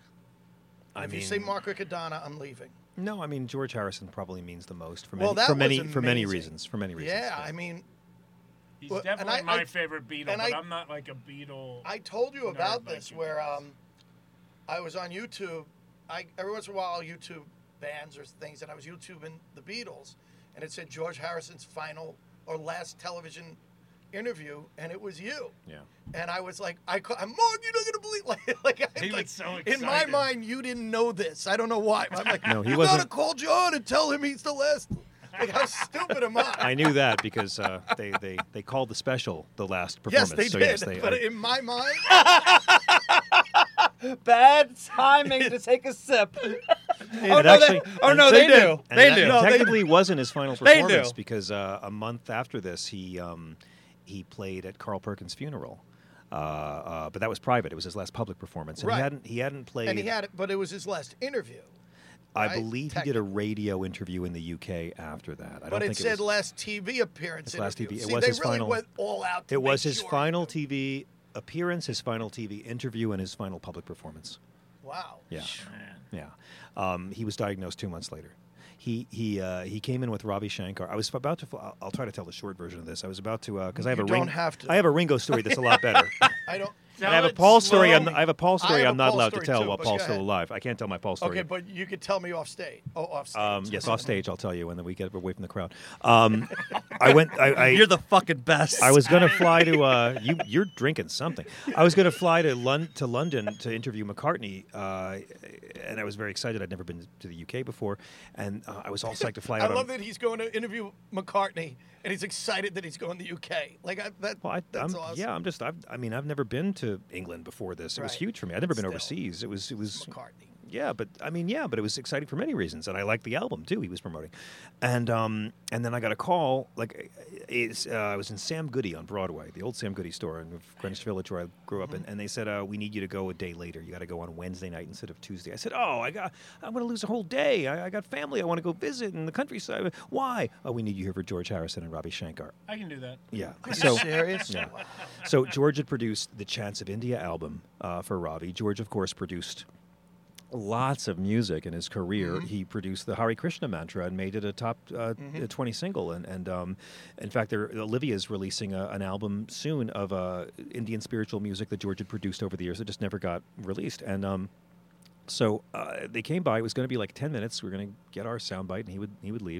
[SPEAKER 8] I
[SPEAKER 1] if
[SPEAKER 8] mean,
[SPEAKER 1] you say Mark Riccadonna, I'm leaving.
[SPEAKER 8] no, I mean George Harrison probably means the most for
[SPEAKER 1] Well,
[SPEAKER 8] many
[SPEAKER 1] that
[SPEAKER 8] for many
[SPEAKER 1] was
[SPEAKER 8] for many
[SPEAKER 1] amazing.
[SPEAKER 8] reasons. For many reasons.
[SPEAKER 1] Yeah, I mean,
[SPEAKER 3] He's
[SPEAKER 1] Well, and
[SPEAKER 3] definitely
[SPEAKER 1] I-
[SPEAKER 3] my
[SPEAKER 1] I-
[SPEAKER 3] favorite Beatle,
[SPEAKER 1] and
[SPEAKER 3] but
[SPEAKER 1] I-
[SPEAKER 3] I'm not like a Beatle.
[SPEAKER 1] I told you
[SPEAKER 3] Nerd
[SPEAKER 1] about
[SPEAKER 3] like
[SPEAKER 1] this
[SPEAKER 3] you
[SPEAKER 1] where
[SPEAKER 3] guys.
[SPEAKER 1] um, I was on YouTube. I every once in a while I'll YouTube bands or things, and I was YouTubing the Beatles, and it said George Harrison's final or last television interview, and it was you.
[SPEAKER 8] Yeah.
[SPEAKER 1] And I was like, I, ca- I'm Mark, you're not gonna believe, like, like, I,
[SPEAKER 3] He was
[SPEAKER 1] like
[SPEAKER 3] so
[SPEAKER 1] in my
[SPEAKER 3] excited.
[SPEAKER 1] mind, you didn't know this. I don't know why. I'm like,
[SPEAKER 8] No, he
[SPEAKER 1] you
[SPEAKER 8] wasn't-
[SPEAKER 1] gotta call John and tell him he's the last. Like, how stupid am I?
[SPEAKER 8] I knew that because uh, they, they, they called the special the last
[SPEAKER 1] Yes,
[SPEAKER 8] performance.
[SPEAKER 1] they
[SPEAKER 8] so
[SPEAKER 1] did.
[SPEAKER 8] yes, they,
[SPEAKER 1] but
[SPEAKER 8] I-
[SPEAKER 1] in my mind,
[SPEAKER 9] Bad timing to take a sip.
[SPEAKER 8] It
[SPEAKER 9] oh, no,
[SPEAKER 8] actually-
[SPEAKER 9] they, oh
[SPEAKER 8] and
[SPEAKER 9] no,
[SPEAKER 8] they
[SPEAKER 9] they,
[SPEAKER 8] did.
[SPEAKER 9] knew.
[SPEAKER 8] And
[SPEAKER 9] They
[SPEAKER 8] that
[SPEAKER 9] knew. No, they
[SPEAKER 8] technically wasn't his final
[SPEAKER 9] They
[SPEAKER 8] performance
[SPEAKER 9] knew.
[SPEAKER 8] because uh, a month after this, he um, he played at Carl Perkins' funeral. Uh, uh, but that was private. It was his last public performance, and
[SPEAKER 1] Right.
[SPEAKER 8] he hadn't he hadn't played.
[SPEAKER 1] And he had it, but it was his last interview.
[SPEAKER 8] I
[SPEAKER 1] right?
[SPEAKER 8] believe he did a radio interview in the U K after that. I
[SPEAKER 1] But
[SPEAKER 8] don't
[SPEAKER 1] it
[SPEAKER 8] think
[SPEAKER 1] said
[SPEAKER 8] it was
[SPEAKER 1] last T V appearance.
[SPEAKER 8] his last T V.
[SPEAKER 1] interview.
[SPEAKER 8] It
[SPEAKER 1] See,
[SPEAKER 8] was
[SPEAKER 1] they
[SPEAKER 8] his
[SPEAKER 1] really
[SPEAKER 8] final.
[SPEAKER 1] went all out. To
[SPEAKER 8] it was
[SPEAKER 1] make
[SPEAKER 8] his
[SPEAKER 1] sure.
[SPEAKER 8] final T V appearance, his final T V interview, and his final public performance.
[SPEAKER 1] Wow.
[SPEAKER 8] Yeah,
[SPEAKER 3] Man.
[SPEAKER 8] yeah. Um, he was diagnosed two months later. He he uh, he came in with Ravi Shankar. I was about to. I'll, I'll try to tell the short version of this. I was about to because I have
[SPEAKER 1] You
[SPEAKER 8] a
[SPEAKER 1] don't
[SPEAKER 8] Ring,
[SPEAKER 1] have to.
[SPEAKER 8] I have a Ringo story that's a lot better.
[SPEAKER 1] I don't.
[SPEAKER 8] I have a
[SPEAKER 3] it
[SPEAKER 8] Paul story. I'm,
[SPEAKER 3] slowly.
[SPEAKER 8] I have a Paul
[SPEAKER 1] I
[SPEAKER 8] story.
[SPEAKER 1] have
[SPEAKER 8] I'm
[SPEAKER 1] a
[SPEAKER 8] not
[SPEAKER 1] Paul
[SPEAKER 8] allowed to
[SPEAKER 1] story
[SPEAKER 8] tell
[SPEAKER 1] too,
[SPEAKER 8] while
[SPEAKER 1] but
[SPEAKER 8] Paul's
[SPEAKER 1] go
[SPEAKER 8] still
[SPEAKER 1] ahead.
[SPEAKER 8] alive. I can't tell my Paul story.
[SPEAKER 1] Okay, but you could tell me off stage. Oh, off stage.
[SPEAKER 8] Um, yes, off stage, I'll tell you, and then we get away from the crowd. Um, I went. I, I,
[SPEAKER 9] You're the fucking best.
[SPEAKER 8] I was gonna fly to. Uh, you, you're drinking something. I was gonna fly to Lon- to London to interview McCartney, uh, and I was very excited. I'd never been to the U K before, and uh, I was all psyched to fly
[SPEAKER 1] I
[SPEAKER 8] out. on-
[SPEAKER 1] love that he's going to interview McCartney, and he's excited that he's going to the U K. Like I, that.
[SPEAKER 8] Well, I,
[SPEAKER 1] that's
[SPEAKER 8] I'm,
[SPEAKER 1] awesome.
[SPEAKER 8] yeah, I'm just. I've, I mean, I've never been to England before this. It was
[SPEAKER 1] Right.
[SPEAKER 8] huge for me. I'd never been
[SPEAKER 1] Still.
[SPEAKER 8] overseas. It was. It was.
[SPEAKER 1] McCartney.
[SPEAKER 8] Yeah, but I mean, yeah, but it was exciting for many reasons, and I liked the album too. He was promoting, and um, and then I got a call. Like, it's, uh, I was in Sam Goody on Broadway, the old Sam Goody store in Greenwich Village where I grew up,
[SPEAKER 1] Mm-hmm.
[SPEAKER 8] and, and they said, uh, "We need you to go a day later. You got to go on Wednesday night instead of Tuesday." I said, "Oh, I got, I'm going to lose a whole day. I, I got family. I want to go visit in the countryside. Why? Oh, we need you here for George Harrison and Ravi Shankar."
[SPEAKER 3] I can do that.
[SPEAKER 8] Yeah.
[SPEAKER 1] Are you
[SPEAKER 8] So
[SPEAKER 1] serious?
[SPEAKER 8] yeah. So George had produced the Chants of India album uh, for Ravi. George, of course, produced lots of music in his career.
[SPEAKER 1] Mm-hmm.
[SPEAKER 8] He produced the Hare Krishna mantra and made it a top uh,
[SPEAKER 1] Mm-hmm.
[SPEAKER 8] twenty single. And, and um, in fact, there, Olivia is releasing a, an album soon of uh, Indian spiritual music that George had produced over the years that just never got released. And um, so uh, they came by. It was going to be like ten minutes. We were going to get our soundbite, and he would he would leave.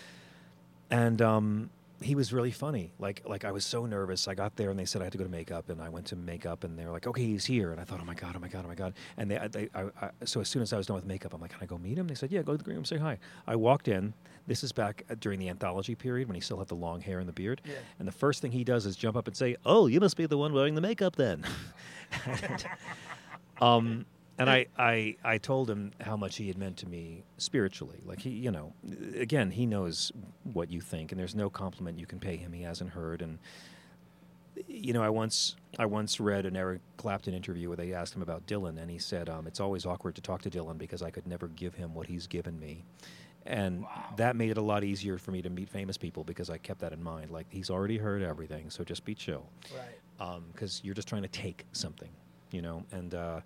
[SPEAKER 8] And um, he was really funny. Like, like I was so nervous. I got there and they said I had to go to makeup, and I went to makeup, and they were like, "Okay, he's here." And I thought, "Oh my god, oh my god, oh my god!" And they, I- they I, I, so as soon as I was done with makeup, I'm like, "Can I go meet him?" They said, "Yeah, go to the green room, say hi." I walked in. This is back uh, during the anthology period when he still had the long hair and the beard.
[SPEAKER 1] Yeah.
[SPEAKER 8] And the first thing he does is jump up and say, "Oh, you must be the one wearing the makeup then." and, um. And I, I, I told him how much he had meant to me spiritually. Like, he, you know, again, he knows what you think, and there's no compliment you can pay him he hasn't heard. And, you know, I once I once read an Eric Clapton interview where they asked him about Dylan, and he said, um, it's always awkward to talk to Dylan because I could never give him what he's given me. And that made it a lot easier for me to meet famous people because I kept that in mind. Like, he's already heard everything, so just be chill.
[SPEAKER 1] Right.
[SPEAKER 8] Because you're just trying to take something, you know, and... Uh,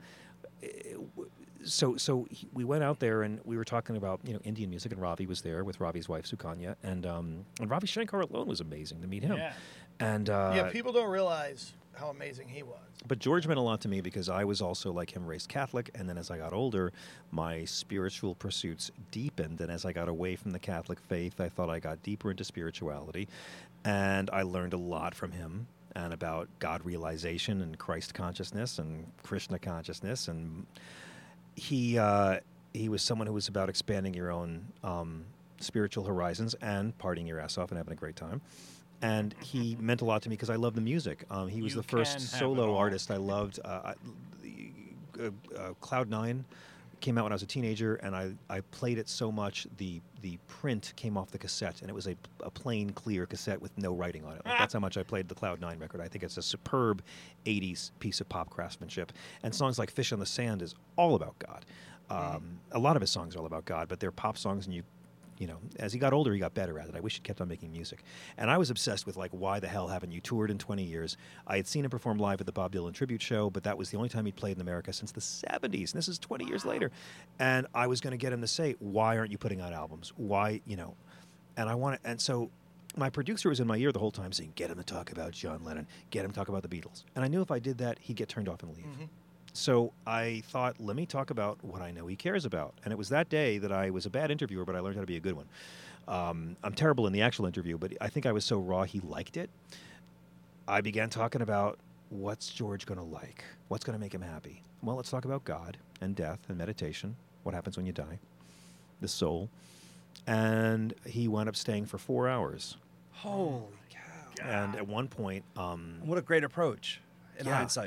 [SPEAKER 8] so so he, we went out there and we were talking about you know Indian music, and Ravi was there with Ravi's wife Sukanya, and um, and Ravi Shankar alone was amazing to meet him.
[SPEAKER 3] Yeah.
[SPEAKER 8] And uh,
[SPEAKER 1] Yeah, people don't realize how amazing he was.
[SPEAKER 8] but George meant a lot to me because I was also like him, raised Catholic, and then as I got older, my spiritual pursuits deepened, and as I got away from the Catholic faith, I thought I got deeper into spirituality, and I learned a lot from him. And about God realization and Christ consciousness and Krishna consciousness, and he uh, he was someone who was about expanding your own um, spiritual horizons and partying your ass off and having a great time. And he meant a lot to me because I love the music. Um, he was
[SPEAKER 3] You
[SPEAKER 8] the first
[SPEAKER 3] can have it
[SPEAKER 8] solo
[SPEAKER 3] all.
[SPEAKER 8] artist I loved. Uh, I, uh, uh, Cloud Nine came out when I was a teenager, and I, I played it so much the the print came off the cassette, and it was a, a plain, clear cassette with no writing on it. Like, that's how much I played the Cloud Nine record. I think it's a superb eighties piece of pop craftsmanship. And songs like Fish on the Sand is all about God. Um, a lot of his songs are all about God, but they're pop songs, and you you know, as he got older, he got better at it. I wish he kept on making music. And I was obsessed with, like, why the hell haven't you toured in twenty years? I had seen him perform live at the Bob Dylan tribute show, but that was the only time he'd played in America since the seventies. And this is twenty years later. And I was going to get him to say, why aren't you putting out albums? Why, you know? And I want to, and so my producer was in my ear the whole time saying, get him to talk about John Lennon, get him to talk about the Beatles. And I knew if I did that, he'd get turned off and leave.
[SPEAKER 1] Mm-hmm.
[SPEAKER 8] So I thought, let me talk about what I know he cares about. And it was that day that I was a bad interviewer, but I learned how to be a good one. Um, I'm terrible in the actual interview, but I think I was so raw he liked it. I began talking about what's George going to like? What's going to make him happy? Well, let's talk about God and death and meditation. What happens when you die? The soul. And he wound up staying for four hours.
[SPEAKER 9] Holy cow.
[SPEAKER 8] And at one point... Um,
[SPEAKER 9] What a great approach in
[SPEAKER 8] Yeah.
[SPEAKER 9] hindsight.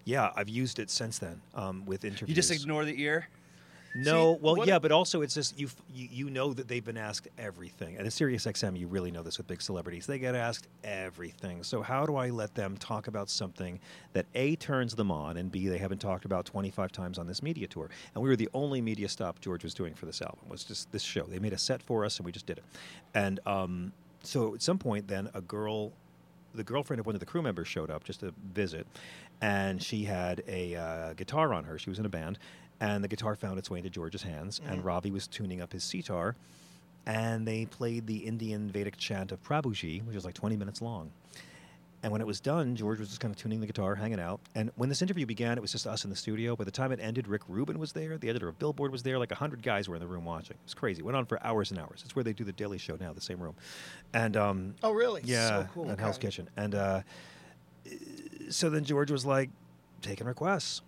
[SPEAKER 8] Yeah, I've used it since then um, with interviews.
[SPEAKER 9] You just ignore the ear.
[SPEAKER 8] No,
[SPEAKER 9] See,
[SPEAKER 8] well,
[SPEAKER 9] what
[SPEAKER 8] yeah,
[SPEAKER 9] if-
[SPEAKER 8] but also it's just you, f- you you know that they've been asked everything. And at SiriusXM, you really know this with big celebrities. They get asked everything. So how do I let them talk about something that A, turns them on, and B, they haven't talked about twenty-five times on this media tour? And we were the only media stop George was doing for this album, was just this show. They made a set for us, and we just did it. And um, so at some point then, a girl... the girlfriend of one of the crew members showed up just to visit, and she had a uh, guitar on her. She was in a band, and the guitar found its way into George's hands, and Robbie was tuning up his sitar, and they played the Indian Vedic chant of Prabhuji, which was like twenty minutes long. And when it was done, George was just kind of tuning the guitar, hanging out. And when this interview began, it was just us in the studio. By the time it ended, Rick Rubin was there. The editor of Billboard was there. Like one hundred guys were in the room watching. It was crazy. It went on for hours and hours. It's where they do the Daily Show now, the same room. And um,
[SPEAKER 1] Oh, really?
[SPEAKER 8] yeah,
[SPEAKER 1] So cool.
[SPEAKER 8] at Hell's
[SPEAKER 1] Okay.
[SPEAKER 8] Kitchen. And uh, so then George was like, taking requests.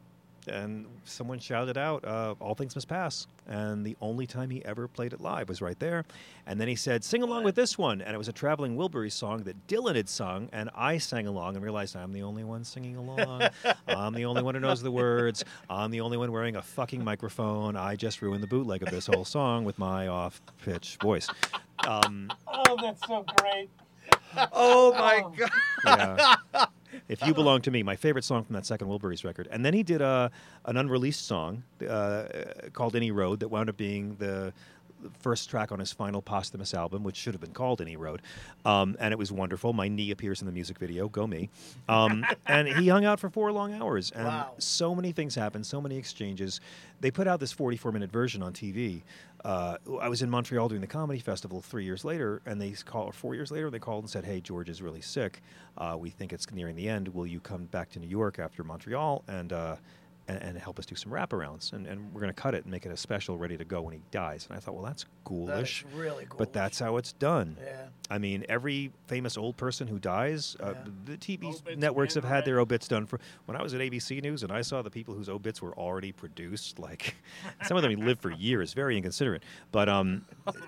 [SPEAKER 8] And someone shouted out, uh, All Things Must Pass. And the only time he ever played it live was right there. And then he said, sing along with this one. And it was a Traveling Wilburys song that Dylan had sung. And I sang along and realized I'm the only one singing along. I'm the only one who knows the words. I'm the only one wearing a fucking microphone. I just ruined the bootleg of this whole song with my off-pitch voice. Um,
[SPEAKER 3] Oh, that's so great.
[SPEAKER 9] Oh my god!
[SPEAKER 8] yeah. If You Belong to Me, my favorite song from that second Wilburys record. And then he did a, an unreleased song uh, called Any Road that wound up being the first track on his final posthumous album, which should have been called Any Road. Um, and it was wonderful. My knee appears in the music video. Go me. Um, and he hung out for four long hours. And
[SPEAKER 1] Wow.
[SPEAKER 8] so many things happened, so many exchanges. They put out this forty-four minute version on T V. Uh, I was in Montreal doing the comedy festival three years later, and they called, or four years later, they called and said, hey, George is really sick. Uh, we think it's nearing the end. Will you come back to New York after Montreal and uh, and, and help us do some wraparounds? And, and we're going to cut it and make it a special ready to go when he dies. And I thought, well, that's ghoulish.
[SPEAKER 1] That is really ghoulish.
[SPEAKER 8] But that's how it's done.
[SPEAKER 1] Yeah.
[SPEAKER 8] I mean, every famous old person who dies, uh,
[SPEAKER 1] Yeah.
[SPEAKER 8] the T V
[SPEAKER 3] Obits
[SPEAKER 8] networks have
[SPEAKER 3] in
[SPEAKER 8] had their
[SPEAKER 3] already.
[SPEAKER 8] obits done. For when I was at A B C News and I saw the people whose obits were already produced, like some of them lived for years, very inconsiderate. But um,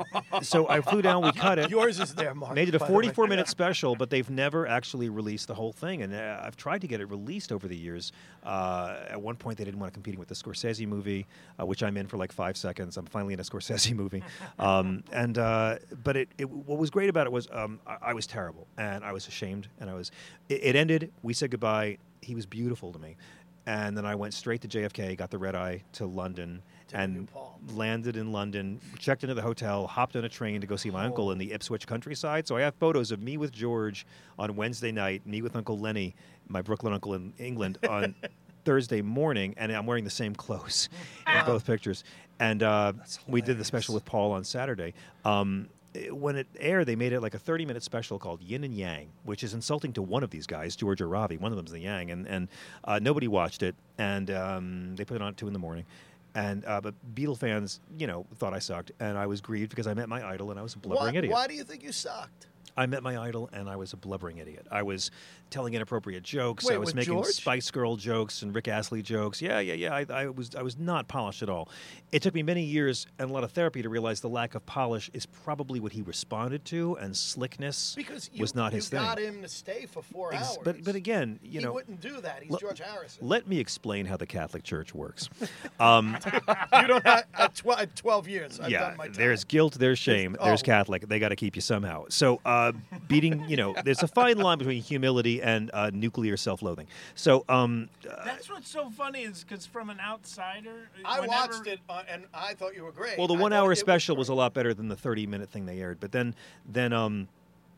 [SPEAKER 8] so I flew down, we cut it.
[SPEAKER 1] Yours is there, Mark.
[SPEAKER 8] Made it a
[SPEAKER 1] by the way.
[SPEAKER 8] forty-four minute special, but they've never actually released the whole thing. And uh, I've tried to get it released over the years. Uh, at one point, they didn't want to compete with the Scorsese movie, uh, which I'm in for like five seconds. I'm finally in a Scorsese movie. Um, and uh, but it, it, what was great about it was um, I, I was terrible, and I was ashamed, and I was. It, it ended. We said goodbye. He was beautiful to me, and then I went straight to J F K, got the red eye to London.
[SPEAKER 1] To meet
[SPEAKER 8] And
[SPEAKER 1] Paul.
[SPEAKER 8] landed in London, checked into the hotel, hopped on a train to go see my uncle in the Ipswich countryside. So I have photos of me with George on Wednesday night, me with Uncle Lenny, my Brooklyn uncle in England, on Thursday morning, and I'm wearing the same clothes in both pictures. And uh, we did the special with Paul on Saturday. Um, it- when it aired, they made it like a thirty minute special called Yin and Yang, which is insulting to one of these guys, George or Robbie. One of them's the Yang, and, and uh, nobody watched it. And um, they put it on at two in the morning. And uh, but Beatle fans, you know, thought I sucked, and I was grieved because I met my idol, and I was a blubbering
[SPEAKER 1] Why,
[SPEAKER 8] idiot.
[SPEAKER 1] why do you think you sucked?
[SPEAKER 8] I met my idol, and I was a blubbering idiot. I was telling inappropriate jokes.
[SPEAKER 1] Wait,
[SPEAKER 8] I was
[SPEAKER 1] with
[SPEAKER 8] making
[SPEAKER 1] George?
[SPEAKER 8] Spice Girl jokes and Rick Astley jokes. Yeah, yeah, yeah. I, I was, I was not polished at all. It took me many years and a lot of therapy to realize the lack of polish is probably what he responded to, and slickness
[SPEAKER 1] Because you,
[SPEAKER 8] was not
[SPEAKER 1] you
[SPEAKER 8] his
[SPEAKER 1] got
[SPEAKER 8] thing.
[SPEAKER 1] him to stay for four
[SPEAKER 8] Ex-
[SPEAKER 1] hours.
[SPEAKER 8] But, but again, you
[SPEAKER 1] he
[SPEAKER 8] know,
[SPEAKER 1] wouldn't do that. He's
[SPEAKER 8] let-
[SPEAKER 1] George Harrison.
[SPEAKER 8] let me explain how the Catholic Church works. Um,
[SPEAKER 1] you don't have at, tw- at twelve years. I've
[SPEAKER 8] yeah,
[SPEAKER 1] done my time.
[SPEAKER 8] there's guilt, there's shame,
[SPEAKER 1] There's-
[SPEAKER 8] there's
[SPEAKER 1] oh.
[SPEAKER 8] Catholic. They got to keep you somehow. So, uh, beating, you know, there's a fine line between humility and uh, nuclear self-loathing. So, um, uh,
[SPEAKER 3] That's what's so funny is because from an outsider,
[SPEAKER 1] I
[SPEAKER 3] whenever-
[SPEAKER 1] watched it uh, and I thought you were great.
[SPEAKER 8] well, the
[SPEAKER 1] I thought
[SPEAKER 8] one-hour
[SPEAKER 1] it
[SPEAKER 8] special was,
[SPEAKER 1] great.
[SPEAKER 8] a lot better than the thirty-minute thing they aired. But then, then, um,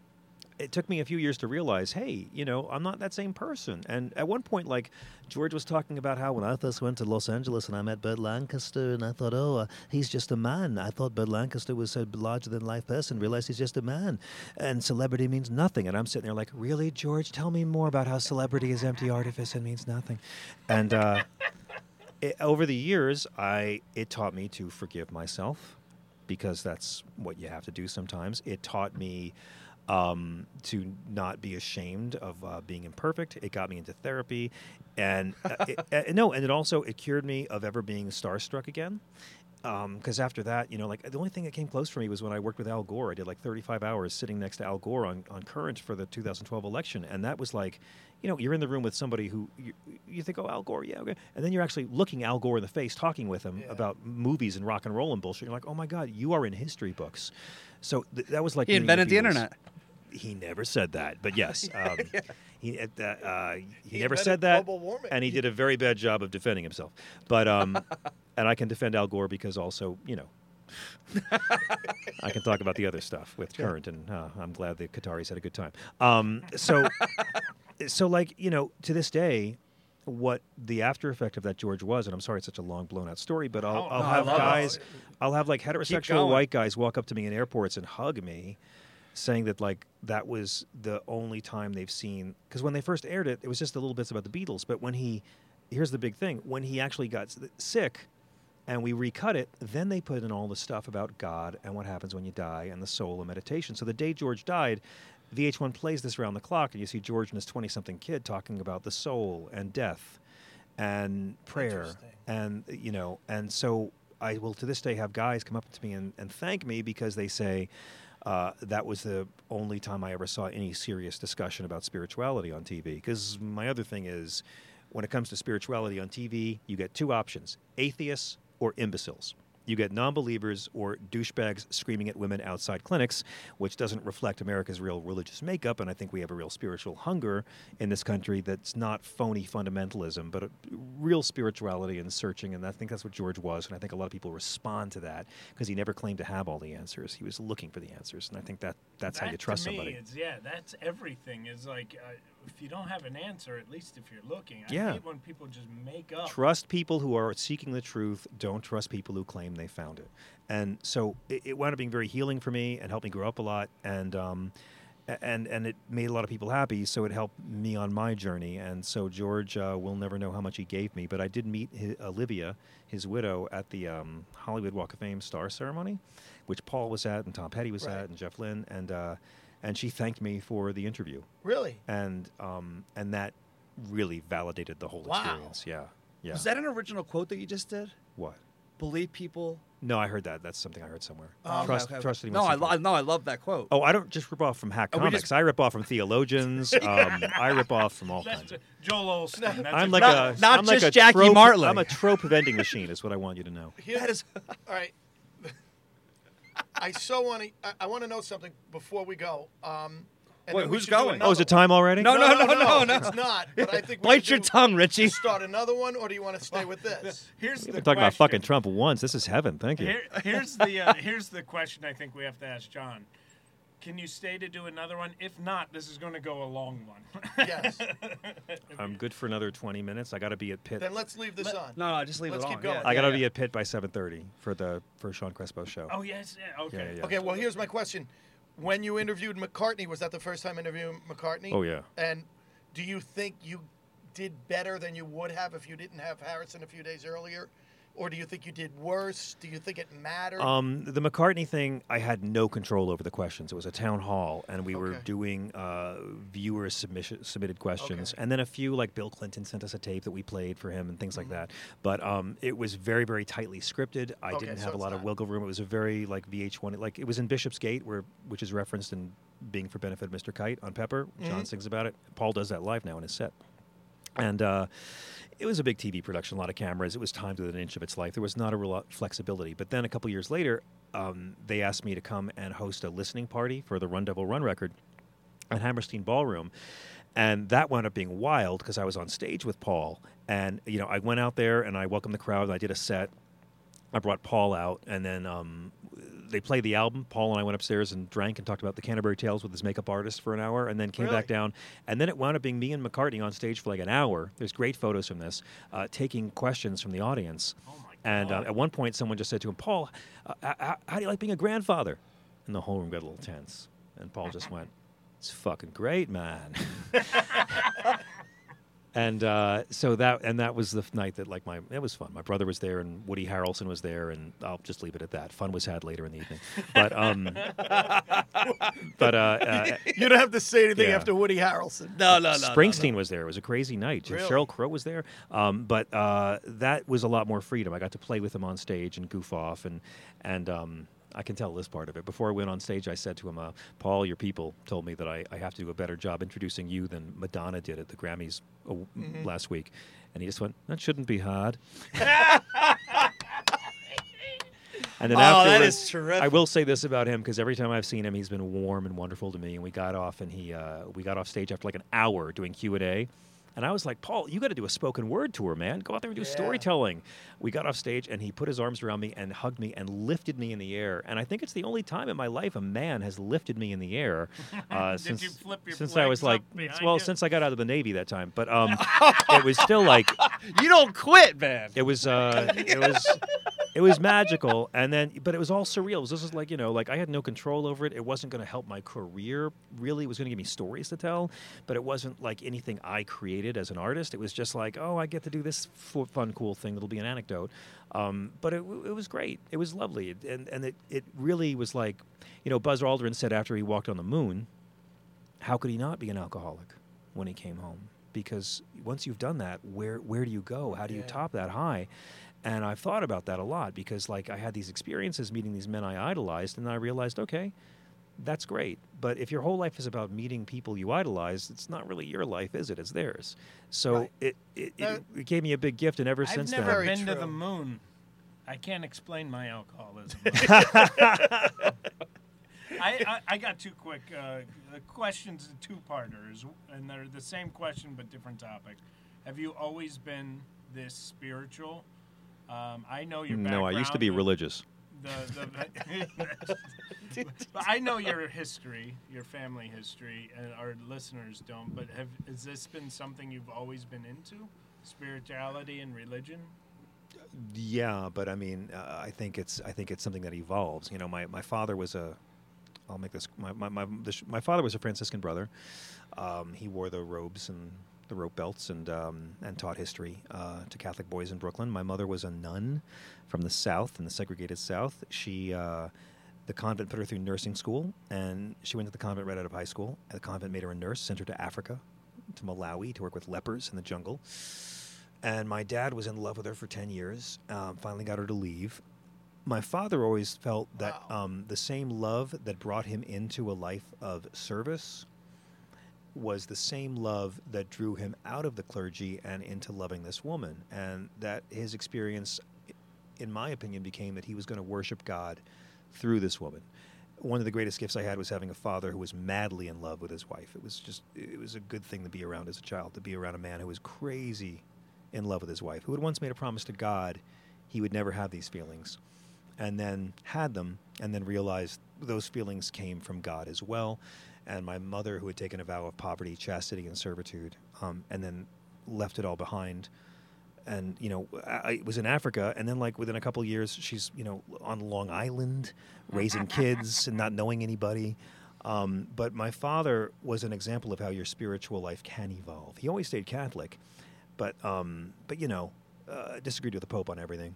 [SPEAKER 8] it took me a few years to realize, hey, you know, I'm not that same person. And at one point, like, George was talking about how when I first went to Los Angeles and I met Bud Lancaster, and I thought, oh, uh, he's just a man. I thought Bud Lancaster was a larger-than-life person. Realized he's just a man. And celebrity means nothing. And I'm sitting there like, really, George? Tell me more about how celebrity is empty artifice and means nothing. And uh, it, over the years, I it taught me to forgive myself, because that's what you have to do sometimes. It taught me um, to not be ashamed of uh, being imperfect. It got me into therapy, and uh, it, uh, no, and it also it cured me of ever being starstruck again. because after that, you know, like the only thing that came close for me was when I worked with Al Gore. I did like thirty-five hours sitting next to Al Gore on, on Current for the two thousand twelve election. And that was like, you know, you're in the room with somebody who you, you think, oh, Al Gore, yeah, okay. And then you're actually looking Al Gore in the face, talking with him
[SPEAKER 1] Yeah.
[SPEAKER 8] about movies and rock and roll and bullshit. You're like, oh my God, you are in history books. So th- that was like
[SPEAKER 9] He
[SPEAKER 8] meeting
[SPEAKER 9] invented the
[SPEAKER 8] Beatles.
[SPEAKER 9] internet.
[SPEAKER 8] He never said that, but yes, um, he uh, uh, he,
[SPEAKER 1] He
[SPEAKER 8] never
[SPEAKER 1] invented
[SPEAKER 8] said that,
[SPEAKER 1] global warming.
[SPEAKER 8] and he did a very bad job of defending himself. But um, and I can defend Al Gore because also, you know, I can talk about the other stuff with Current, and uh, I'm glad the Qataris had a good time. Um, so, so like you know, to this day, what the after effect of that George was, and I'm sorry it's such a long blown out story, but I'll,
[SPEAKER 3] Oh,
[SPEAKER 8] I'll
[SPEAKER 3] no, I
[SPEAKER 8] have
[SPEAKER 3] love it.
[SPEAKER 8] guys, I'll have like heterosexual
[SPEAKER 9] going.
[SPEAKER 8] white guys walk up to me in airports and hug me, saying that like that was the only time they've seen, because when they first aired it, it was just the little bits about the Beatles, but when he, here's the big thing, when he actually got s- sick and we recut it, then they put in all the stuff about God and what happens when you die and the soul and meditation. So the day George died, V H one plays this around the clock, and you see George and his twenty-something kid talking about the soul and death and prayer.
[SPEAKER 1] Interesting.
[SPEAKER 8] And, you know, and so I will to this day have guys come up to me and, and thank me because they say, uh, that was the only time I ever saw any serious discussion about spirituality on T V. Because my other thing is, when it comes to spirituality on T V, you get two options: atheists or imbeciles. You get non-believers or douchebags screaming at women outside clinics, which doesn't reflect America's real religious makeup. And I think we have a real spiritual hunger in this country that's not phony fundamentalism, but a real spirituality and searching. And I think that's what George was. And I think a lot of people respond to that because he never claimed to have all the answers. He was looking for the answers. And I think that that's
[SPEAKER 3] that,
[SPEAKER 8] how you trust
[SPEAKER 3] to me,
[SPEAKER 8] somebody.
[SPEAKER 3] It's, yeah, that's everything. Is like uh, if you don't have an answer, at least if you're looking. I
[SPEAKER 8] Yeah.
[SPEAKER 3] hate when people just make up.
[SPEAKER 8] Trust people who are seeking the truth. Don't trust people who claim they found it. And so it, it wound up being very healing for me and helped me grow up a lot. And um, a- and and it made a lot of people happy. So it helped me on my journey. And so George uh, will never know how much he gave me. But I did meet hi Olivia, his widow, at the um, Hollywood Walk of Fame star ceremony, which Paul was at and Tom Petty was
[SPEAKER 1] Right.
[SPEAKER 8] at and Jeff Lynne. And uh, and she thanked me for the interview.
[SPEAKER 1] Really?
[SPEAKER 8] And um, and that really validated the whole
[SPEAKER 1] Wow.
[SPEAKER 8] experience. Yeah. Yeah.
[SPEAKER 9] Was that an original quote that you just did?
[SPEAKER 8] What?
[SPEAKER 9] Believe people.
[SPEAKER 8] No, I heard that. That's something I heard somewhere.
[SPEAKER 9] Oh, okay,
[SPEAKER 8] trust,
[SPEAKER 9] okay.
[SPEAKER 8] trust anyone
[SPEAKER 9] No, I,
[SPEAKER 8] simple.
[SPEAKER 9] lo- no, I love that quote.
[SPEAKER 8] Oh, I don't just rip off from hack
[SPEAKER 9] Oh, we
[SPEAKER 8] comics.
[SPEAKER 9] just-
[SPEAKER 8] I rip off from theologians. um, I rip off from all
[SPEAKER 3] That's
[SPEAKER 8] kinds. Of,
[SPEAKER 3] Joel Olstein. That's
[SPEAKER 8] I'm
[SPEAKER 3] a
[SPEAKER 8] like
[SPEAKER 3] good-
[SPEAKER 9] Not-
[SPEAKER 8] a
[SPEAKER 9] not
[SPEAKER 8] I'm like
[SPEAKER 9] just
[SPEAKER 8] a
[SPEAKER 9] Jackie
[SPEAKER 8] trope,
[SPEAKER 9] Martley.
[SPEAKER 8] I'm a trope vending machine. Is what I want you to know.
[SPEAKER 1] Here-
[SPEAKER 9] That is.
[SPEAKER 1] All right. I so want to. I, I want to know something before we go. Um, and
[SPEAKER 9] Wait,
[SPEAKER 1] then we
[SPEAKER 9] who's
[SPEAKER 1] should do
[SPEAKER 9] going?
[SPEAKER 8] Oh, is
[SPEAKER 1] another
[SPEAKER 8] it time already?
[SPEAKER 9] No,
[SPEAKER 1] one.
[SPEAKER 9] no, no, no, no.
[SPEAKER 1] It's not. But I think we
[SPEAKER 9] Bite
[SPEAKER 1] should
[SPEAKER 9] your
[SPEAKER 1] do-
[SPEAKER 9] tongue, Richie.
[SPEAKER 1] Start another one, or do you want to stay with this?
[SPEAKER 3] Here's
[SPEAKER 8] We've
[SPEAKER 3] the
[SPEAKER 8] been talking about
[SPEAKER 3] question.
[SPEAKER 8] fucking Trump once. This is heaven. Thank you.
[SPEAKER 3] Here, here's the uh, here's the question I think we have to ask John. Can you stay to do another one? If not, this is going to go a long one.
[SPEAKER 1] Yes.
[SPEAKER 8] I'm good for another twenty minutes. I got to be at Pitt.
[SPEAKER 1] Then let's leave this on.
[SPEAKER 9] No, no, just leave
[SPEAKER 1] Let's
[SPEAKER 9] it on.
[SPEAKER 1] keep going.
[SPEAKER 9] Yeah,
[SPEAKER 8] I got to
[SPEAKER 9] yeah,
[SPEAKER 8] be
[SPEAKER 9] yeah.
[SPEAKER 8] at Pitt by seven thirty for the for Sean Crespo's show.
[SPEAKER 3] Oh yes, yeah, okay.
[SPEAKER 8] Yeah, yeah, yeah.
[SPEAKER 1] Okay. Well, here's my question. When you interviewed McCartney, was that the first time interviewing McCartney?
[SPEAKER 8] Oh, yeah.
[SPEAKER 1] And do you think you did better than you would have if you didn't have Harrison a few days earlier? Or do you think you did worse? Do you think it mattered?
[SPEAKER 8] Um, the McCartney thing, I had no control over the questions. It was a town hall, and we were
[SPEAKER 1] Okay.
[SPEAKER 8] doing uh, viewer submission, submitted questions,
[SPEAKER 1] Okay.
[SPEAKER 8] and then a few, like Bill Clinton sent us a tape that we played for him and things
[SPEAKER 1] Mm-hmm.
[SPEAKER 8] like that. But um, it was very, very tightly scripted. I
[SPEAKER 1] Okay,
[SPEAKER 8] didn't
[SPEAKER 1] so
[SPEAKER 8] have a
[SPEAKER 1] it's
[SPEAKER 8] lot of
[SPEAKER 1] not-
[SPEAKER 8] wiggle room. It was a very like V H one, like it was in Bishopsgate, where which is referenced in Being for Benefit of Mister Kite on Pepper. John
[SPEAKER 1] Mm-hmm.
[SPEAKER 8] sings about it. Paul does that live now in his set. And uh, it was a big T V production, a lot of cameras. It was timed within an inch of its life. There was not a real lot of flexibility. But then a couple years later, um, they asked me to come and host a listening party for the Run Devil Run record at Hammerstein Ballroom. And that wound up being wild because I was on stage with Paul. And, you know, I went out there and I welcomed the crowd and I did a set. I brought Paul out, and then um, they played the album. Paul and I went upstairs and drank and talked about the Canterbury Tales with his makeup artist for an hour, and then came
[SPEAKER 1] Really?
[SPEAKER 8] back down. And then it wound up being me and McCartney on stage for like an hour. There's great photos from this, uh, taking questions from the audience.
[SPEAKER 3] Oh my
[SPEAKER 8] And uh,
[SPEAKER 3] God.
[SPEAKER 8] at one point, someone just said to him, "Paul, uh, how, how do you like being a grandfather?" And the whole room got a little tense. And Paul just went, "It's fucking great, man." And uh, so that and that was the f- night that like my it was fun. My brother was there and Woody Harrelson was there, and I'll just leave it at that. Fun was had later in the evening, but um, but uh, uh,
[SPEAKER 1] You don't have to say anything
[SPEAKER 8] Yeah.
[SPEAKER 1] after Woody Harrelson.
[SPEAKER 9] No, no, no.
[SPEAKER 8] Springsteen was there. It was a crazy night.
[SPEAKER 1] Really?
[SPEAKER 8] Sheryl Crow was there, um, but uh, that was a lot more freedom. I got to play with him on stage and goof off, and and um, I can tell this part of it. Before I went on stage, I said to him, uh, "Paul, your people told me that I, I have to do a better job introducing you than Madonna did at the Grammys uh,
[SPEAKER 1] Mm-hmm.
[SPEAKER 8] last week," and he just went, "That shouldn't be hard." And then
[SPEAKER 9] Oh, that
[SPEAKER 8] afterwards,
[SPEAKER 9] is terrific.
[SPEAKER 8] I will say this about him because every time I've seen him, he's been warm and wonderful to me. And we got off, and he uh, we got off stage after like an hour doing Q and A, and I was like, "Paul, you got to do a spoken word tour, man. Go out there and do
[SPEAKER 1] Yeah.
[SPEAKER 8] storytelling." We got off stage, and he put his arms around me and hugged me and lifted me in the air. And I think it's the only time in my life a man has lifted me in the air uh,
[SPEAKER 3] Did
[SPEAKER 8] since
[SPEAKER 3] you flip your
[SPEAKER 8] since I was
[SPEAKER 3] legs
[SPEAKER 8] like,
[SPEAKER 3] up behind
[SPEAKER 8] well,
[SPEAKER 3] you?
[SPEAKER 8] since I got out of the Navy that time. But um, it was still like.
[SPEAKER 9] You don't quit, man.
[SPEAKER 8] It was uh, it was it was magical, and then but it was all surreal. This was like you know, like I had no control over it. It wasn't going to help my career really. It was going to give me stories to tell, but it wasn't like anything I created as an artist. It was just like, oh, I get to do this f- fun, cool thing that'll be an anecdote. Um, but it, it was great. It was lovely, it, and and it it really was like, you know, Buzz Aldrin said after he walked on the moon, how could he not be an alcoholic when he came home? Because once you've done that, where where do you go? How do you
[SPEAKER 1] Yeah.
[SPEAKER 8] top that high? And I've thought about that a lot because, like, I had these experiences meeting these men I idolized, and I realized, okay, that's great. But if your whole life is about meeting people you idolize, it's not really your life, is it? It's theirs. So
[SPEAKER 1] Right.
[SPEAKER 8] it, it,
[SPEAKER 1] Now-
[SPEAKER 8] it, it gave me a big gift, and ever
[SPEAKER 3] I've
[SPEAKER 8] since
[SPEAKER 3] never
[SPEAKER 8] then,
[SPEAKER 1] Very
[SPEAKER 3] been to
[SPEAKER 1] true.
[SPEAKER 3] the moon. I can't explain my alcoholism. I, I, I got two quick uh, the questions, two-parters, and they're the same question but different topic. Have you always been this spiritual? Um, I know your
[SPEAKER 8] no, I used to be
[SPEAKER 3] background,
[SPEAKER 8] religious.
[SPEAKER 3] The, the, but I know your history, your family history, and our listeners don't. But have has this been something you've always been into, spirituality and religion?
[SPEAKER 8] Yeah, but I mean, uh, I think it's I think it's something that evolves. You know, my, my father was a, I'll make this my my my, the, sh- my father was a Franciscan brother. Um, he wore the robes and the rope belts and um, and taught history uh, to Catholic boys in Brooklyn. My mother was a nun from the South, in the segregated South. She uh, the convent put her through nursing school, and she went to the convent right out of high school. And the convent made her a nurse, sent her to Africa, to Malawi, to work with lepers in the jungle. And my dad was in love with her for ten years, um, finally got her to leave. My father always felt that
[SPEAKER 1] Wow.
[SPEAKER 8] um, the same love that brought him into a life of service was the same love that drew him out of the clergy and into loving this woman. And that his experience, in my opinion, became that he was going to worship God through this woman. One of the greatest gifts I had was having a father who was madly in love with his wife. It was just, it was a good thing to be around as a child, to be around a man who was crazy in love with his wife, who had once made a promise to God he would never have these feelings, and then had them, and then realized those feelings came from God as well. And my mother, who had taken a vow of poverty, chastity, and servitude, um, and then left it all behind. And, you know, I, I was in Africa, and then, like, within a couple of years, she's, you know, on Long Island, raising kids and not knowing anybody. Um, but my father was an example of how your spiritual life can evolve. He always stayed Catholic, but, um, but you know, uh, disagreed with the Pope on everything.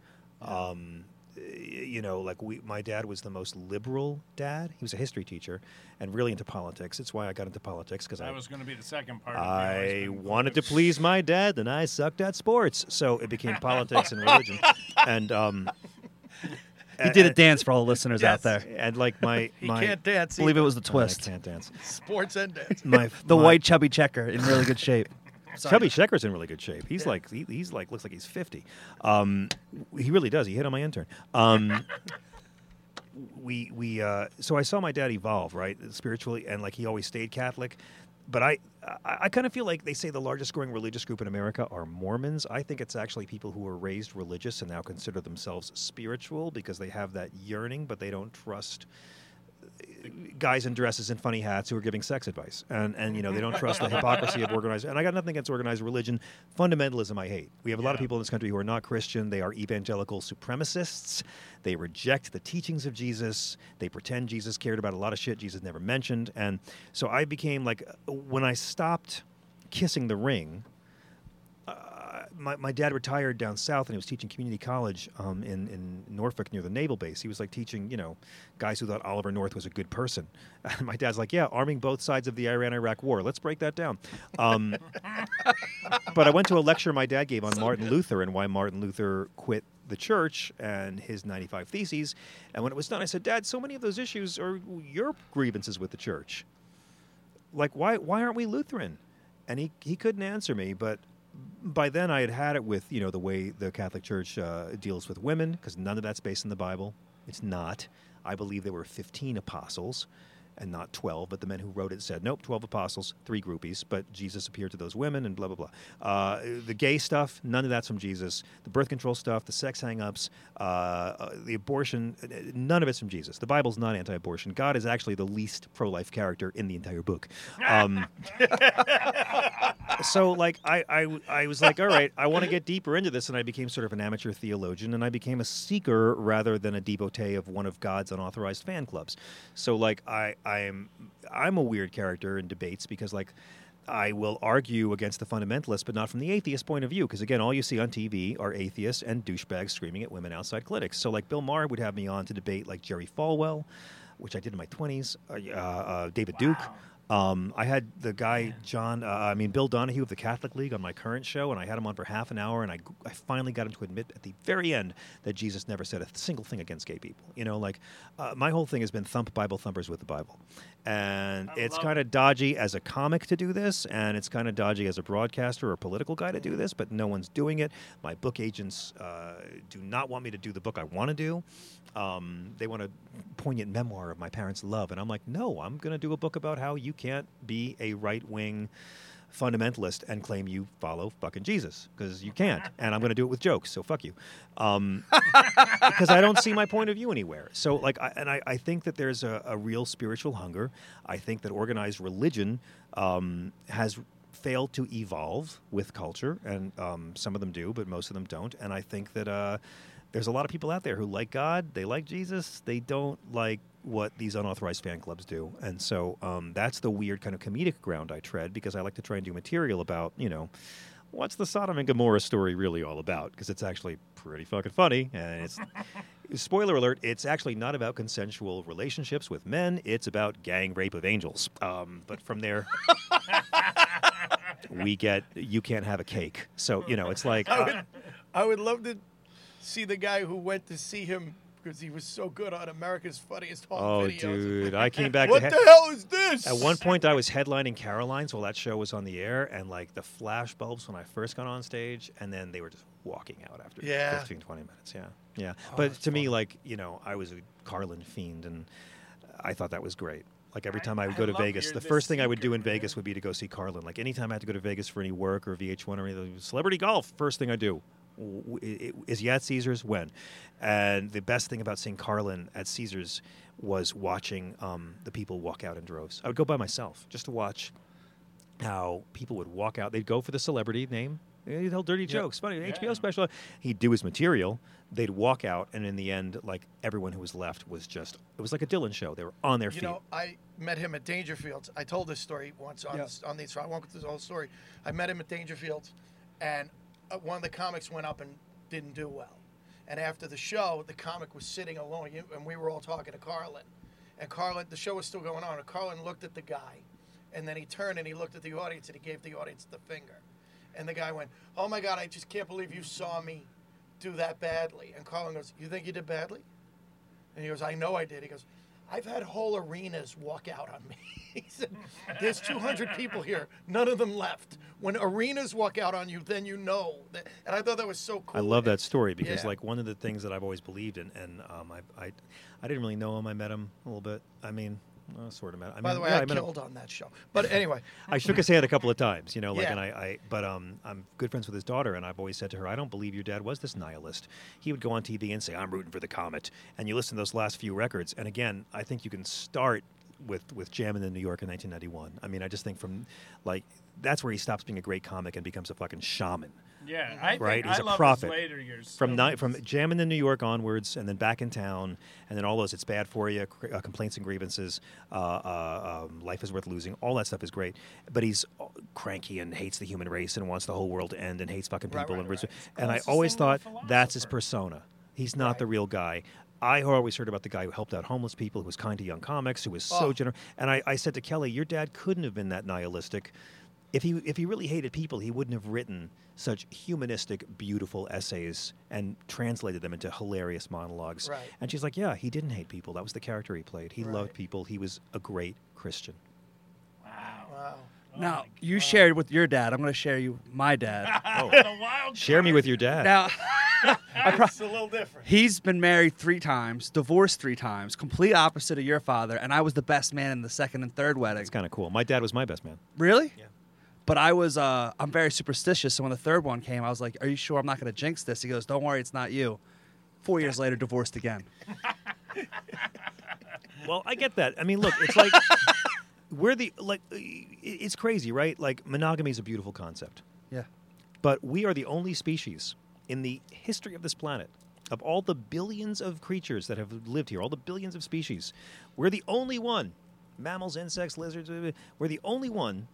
[SPEAKER 8] Um, you know, like we, my dad was the most liberal dad. He was a history teacher and really into politics. It's why I got into politics, because I
[SPEAKER 3] That was going to be the second part. of the
[SPEAKER 8] I
[SPEAKER 3] always been
[SPEAKER 8] wanted to
[SPEAKER 3] politics.
[SPEAKER 8] please my dad, and I sucked at sports. So it became politics and religion. And um,
[SPEAKER 9] He did a dance for all the listeners out there.
[SPEAKER 8] And like my,
[SPEAKER 1] He
[SPEAKER 8] my
[SPEAKER 1] can't dance.
[SPEAKER 9] I believe it
[SPEAKER 1] either.
[SPEAKER 9] was the
[SPEAKER 8] I
[SPEAKER 9] twist.
[SPEAKER 8] can't dance.
[SPEAKER 1] Sports and dance.
[SPEAKER 8] My
[SPEAKER 9] The
[SPEAKER 8] my-
[SPEAKER 9] white chubby checker in really good shape.
[SPEAKER 8] Chubby Checker's in really good shape. He's like he, he's like looks like he's fifty. Um, he really does. He hit on my intern. Um, we we uh, so I saw my dad evolve, right, spiritually, and like he always stayed Catholic. But I I, I kind of feel like they say the largest growing religious group in America are Mormons. I think it's actually people who were raised religious and now consider themselves spiritual because they have that yearning, but they don't trust guys in dresses and funny hats who are giving sex advice, and and you know they don't trust the hypocrisy of organized. And I got nothing against organized religion. Fundamentalism, I hate. We have a lot of
[SPEAKER 3] Yeah.
[SPEAKER 8] people in this country who are not Christian. They are evangelical supremacists. They reject the teachings of Jesus. They pretend Jesus cared about a lot of shit Jesus never mentioned. And so I became like, when I stopped kissing the ring, my, my dad retired down south, and he was teaching community college um, in, in Norfolk near the naval base. He was like teaching, you know, guys who thought Oliver North was a good person. And my dad's like, yeah, arming both sides of the Iran-Iraq war. Let's break that down. Um, but I went to a lecture my dad gave on Martin Luther and why Martin Luther quit the church and his ninety-five Theses. And when it was done, I said, Dad, so many of those issues are your grievances with the church. Like, why why aren't we Lutheran? And he, he couldn't answer me, but by then I had had it with, you know, the way the Catholic Church uh, deals with women, because none of that's based in the Bible. It's not. I believe there were fifteen apostles and not twelve, but the men who wrote it said, nope, twelve apostles, three groupies, but Jesus appeared to those women and blah, blah, blah. Uh, the gay stuff, none of that's from Jesus. The birth control stuff, the sex hang-ups, uh, the abortion, none of it's from Jesus. The Bible's not anti-abortion. God is actually the least pro-life character in the entire book. Um, so, like, I, I, I was like, all right, I want to get deeper into this, and I became sort of an amateur theologian, and I became a seeker rather than a devotee of one of God's unauthorized fan clubs. So, like, I... I'm I'm a weird character in debates because, like, I will argue against the fundamentalists, but not from the atheist point of view. Because, again, all you see on T V are atheists and douchebags screaming at women outside clinics. So, like, Bill Maher would have me on to debate, like, Jerry Falwell, which I did in my twenties, uh, uh, David wow. Duke. Um, I had the guy, John, uh, I mean, Bill Donahue of the Catholic League on my current show, and I had him on for half an hour, and I, I finally got him to admit at the very end that Jesus never said a single thing against gay people. You know, like, uh, my whole thing has been thump Bible thumpers with the Bible. And I it's kind of dodgy as a comic to do this, and it's kind of dodgy as a broadcaster or political guy to do this, but no one's doing it. My book agents uh, do not want me to do the book I want to do. Um, they want a poignant memoir of my parents' love, and I'm like, no, I'm going to do a book about how you can't be a right-wing fundamentalist and claim you follow fucking Jesus, because you can't, and I'm going to do it with jokes, so fuck you. Um, because I don't see my point of view anywhere. So, like, I, and I, I think that there's a, a real spiritual hunger. I think that organized religion um, has failed to evolve with culture, and um, some of them do, but most of them don't, and I think that uh, there's a lot of people out there who like God, they like Jesus, they don't like what these unauthorized fan clubs do. And so um, that's the weird kind of comedic ground I tread, because I like to try and do material about, you know, what's the Sodom and Gomorrah story really all about? Because it's actually pretty fucking funny. And it's, spoiler alert, it's actually not about consensual relationships with men. It's about gang rape of angels. Um, but from there, we get, you can't have a cake. So, you know, it's like...
[SPEAKER 1] I
[SPEAKER 8] Uh,
[SPEAKER 1] would, I would love to see the guy who went to see him because he was so good on America's Funniest Home
[SPEAKER 8] Oh,
[SPEAKER 1] Videos.
[SPEAKER 8] dude, I came back.
[SPEAKER 1] What
[SPEAKER 8] to
[SPEAKER 1] the hell is this?
[SPEAKER 8] At one point, I was headlining Caroline's while that show was on the air, and like the flash bulbs when I first got on stage, and then they were just walking out after
[SPEAKER 1] Yeah.
[SPEAKER 8] fifteen, twenty minutes. Yeah, yeah.
[SPEAKER 1] Oh,
[SPEAKER 8] but
[SPEAKER 1] that's
[SPEAKER 8] to me,
[SPEAKER 1] fun.
[SPEAKER 8] like, you know, I was a Carlin fiend, and I thought that was great. Like every
[SPEAKER 3] I-
[SPEAKER 8] time I would
[SPEAKER 3] I
[SPEAKER 8] go to
[SPEAKER 3] love
[SPEAKER 8] Vegas,
[SPEAKER 3] you're
[SPEAKER 8] the
[SPEAKER 3] the
[SPEAKER 8] first thing I would do
[SPEAKER 3] seeker,
[SPEAKER 8] in Vegas
[SPEAKER 3] man.
[SPEAKER 8] would be to go see Carlin. Like anytime I had to go to Vegas for any work or V H one or anything, celebrity golf, first thing I do. W- i- i- Is he at Caesars? When? And the best thing about seeing Carlin at Caesars was watching um, the people walk out in droves. I would go by myself just to watch how people would walk out. They'd go for the celebrity name. He'd tell dirty jokes, funny H B O
[SPEAKER 3] Yeah.
[SPEAKER 8] special. He'd do his material. They'd walk out, and in the end, like everyone who was left was just. It was like a Dylan show. They were on their
[SPEAKER 1] You
[SPEAKER 8] feet.
[SPEAKER 1] know, I met him at Dangerfields. I told this story once on
[SPEAKER 9] Yeah.
[SPEAKER 1] this, on these. So I won't go through the whole story. I met him at Dangerfields, and uh, one of the comics went up and didn't do well. And after the show, the comic was sitting alone, you- and we were all talking to Carlin. And Carlin, the show was still going on, and Carlin looked at the guy, and then he turned and he looked at the audience, and he gave the audience the finger. And the guy went, "Oh my God, I just can't believe you saw me do that badly." And Carlin goes, "You think you did badly?" And he goes, "I know I did." He goes, "I've had whole arenas walk out on me." He said, "There's two hundred people here. None of them left. When arenas walk out on you, then you know." That, and I thought that was so cool.
[SPEAKER 8] I love that story because,
[SPEAKER 1] Yeah.
[SPEAKER 8] like, one of the things that I've always believed in, and um, I, I, I didn't really know him. I met him a little bit. I mean, uh, sort of met. I
[SPEAKER 1] By
[SPEAKER 8] mean,
[SPEAKER 1] the way,
[SPEAKER 8] yeah,
[SPEAKER 1] I,
[SPEAKER 8] met him.
[SPEAKER 1] killed on that show. But anyway,
[SPEAKER 8] I shook his hand a couple of times, you know, like,
[SPEAKER 1] Yeah.
[SPEAKER 8] and I, I, but um, I'm good friends with his daughter, and I've always said to her, I don't believe your dad was this nihilist. He would go on T V and say, I'm rooting for the Comet, and you listen to those last few records, and again, I think you can start with with Jammin' in New York in nineteen ninety-one. I mean, I just think from, like, that's where he stops being a great comic and becomes a fucking shaman.
[SPEAKER 3] Yeah, I think
[SPEAKER 8] Right? He's
[SPEAKER 3] I
[SPEAKER 8] a
[SPEAKER 3] love
[SPEAKER 8] prophet.
[SPEAKER 3] His later years.
[SPEAKER 8] From
[SPEAKER 3] So
[SPEAKER 8] ni- from jamming in New York onwards, and then back in town, and then all those "It's Bad for You," cr- uh, complaints and grievances, uh, uh, um, "Life is Worth Losing," all that stuff is great. But he's uh, cranky and hates the human race and wants the whole world to end and hates fucking people.
[SPEAKER 1] Right, right,
[SPEAKER 8] and
[SPEAKER 1] right.
[SPEAKER 8] and I
[SPEAKER 3] Closest
[SPEAKER 8] always
[SPEAKER 3] thing to a
[SPEAKER 8] thought that's his
[SPEAKER 3] philosopher.
[SPEAKER 8] persona. He's not the real guy. I always heard about the guy who helped out homeless people, who was kind to young comics, who was so
[SPEAKER 1] Oh.
[SPEAKER 8] generous. And I, I said to Kelly, "Your dad couldn't have been that nihilistic. If he if he really hated people, he wouldn't have written such humanistic, beautiful essays and translated them into hilarious monologues."
[SPEAKER 1] Right.
[SPEAKER 8] And she's like, "Yeah, he didn't hate people. That was the character he played. He
[SPEAKER 1] Right.
[SPEAKER 8] loved people. He was a great Christian."
[SPEAKER 3] Wow.
[SPEAKER 1] Wow.
[SPEAKER 3] Oh
[SPEAKER 9] Now
[SPEAKER 3] my
[SPEAKER 9] you
[SPEAKER 3] God.
[SPEAKER 9] shared with your dad. I'm going to share you my dad.
[SPEAKER 8] Oh,
[SPEAKER 3] The wild
[SPEAKER 8] share me
[SPEAKER 3] card.
[SPEAKER 8] with your dad.
[SPEAKER 9] Now
[SPEAKER 1] It's a little different.
[SPEAKER 9] he's been married three times, divorced three times, complete opposite of your father, and I was the best man in the second and third wedding.
[SPEAKER 8] It's kind of cool. My dad was my best man.
[SPEAKER 9] Really? Yeah. But I was, uh, I'm very superstitious. So when the third one came, I was like, "Are you sure I'm not going to jinx this?" He goes, "Don't worry, it's not you." Four years later, divorced again.
[SPEAKER 8] Well, I get that. I mean, look, it's like we're the like i- it's crazy, right? Like monogamy is a beautiful concept.
[SPEAKER 9] Yeah.
[SPEAKER 8] But we are the only species in the history of this planet, of all the billions of creatures that have lived here, all the billions of species, we're the only one, mammals, insects, lizards, uh, we're the only one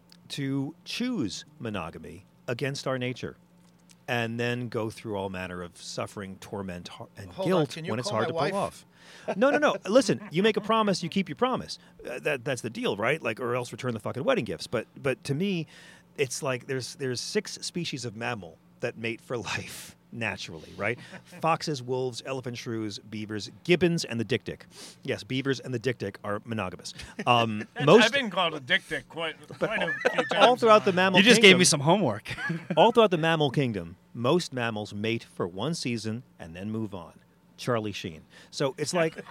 [SPEAKER 8] to choose monogamy against our nature and then go through all manner of suffering, torment, har- and
[SPEAKER 1] Hold on,
[SPEAKER 8] guilt
[SPEAKER 1] can you
[SPEAKER 8] when it's
[SPEAKER 1] call
[SPEAKER 8] hard
[SPEAKER 1] my
[SPEAKER 8] to pull
[SPEAKER 1] wife?
[SPEAKER 8] off. No, no, no. Listen, you make a promise, you keep your promise. Uh, that that's the deal, right? Like, or else return the fucking wedding gifts. But but to me, it's like there's there's six species of mammal that mate for life naturally, right? Foxes, wolves, elephant shrews, beavers, gibbons, and the dik-dik. Yes, beavers and the dik-dik are monogamous. Um,
[SPEAKER 3] That's-
[SPEAKER 8] most
[SPEAKER 3] I've been called a dick dick quite, quite a few times.
[SPEAKER 8] all throughout
[SPEAKER 3] in
[SPEAKER 8] the
[SPEAKER 3] my life.
[SPEAKER 8] mammal
[SPEAKER 9] You just
[SPEAKER 8] kingdom,
[SPEAKER 9] gave me some homework.
[SPEAKER 8] all throughout the mammal kingdom, most mammals mate for one season and then move on. Charlie Sheen. So it's like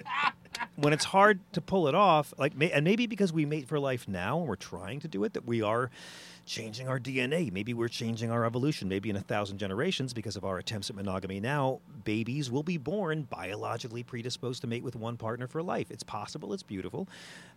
[SPEAKER 8] when it's hard to pull it off, like, may, and maybe because we mate for life now and we're trying to do it, that we are changing our D N A. Maybe we're changing our evolution. Maybe in a thousand generations, because of our attempts at monogamy now, babies will be born biologically predisposed to mate with one partner for life. It's possible. It's beautiful.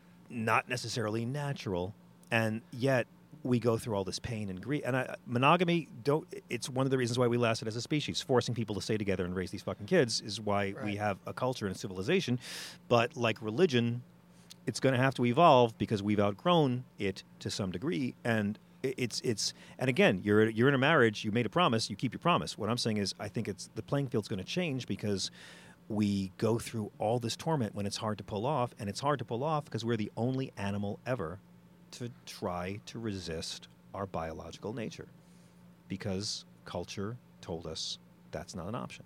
[SPEAKER 8] Not necessarily natural. And yet we go through all this pain and grief. And I, monogamy, don't. It's one of the reasons why we lasted as a species. Forcing people to stay together and raise these fucking kids is why we
[SPEAKER 1] Right.
[SPEAKER 8] have a culture and a civilization. But like religion, it's going to have to evolve because we've outgrown it to some degree. And i- it's it's and again, you're you're in a marriage. You made a promise. You keep your promise. What I'm saying is, I think it's the playing field's going to change because we go through all this torment when it's hard to pull off, and it's hard to pull off because we're the only animal ever to try to resist our biological nature because culture told us that's not an option.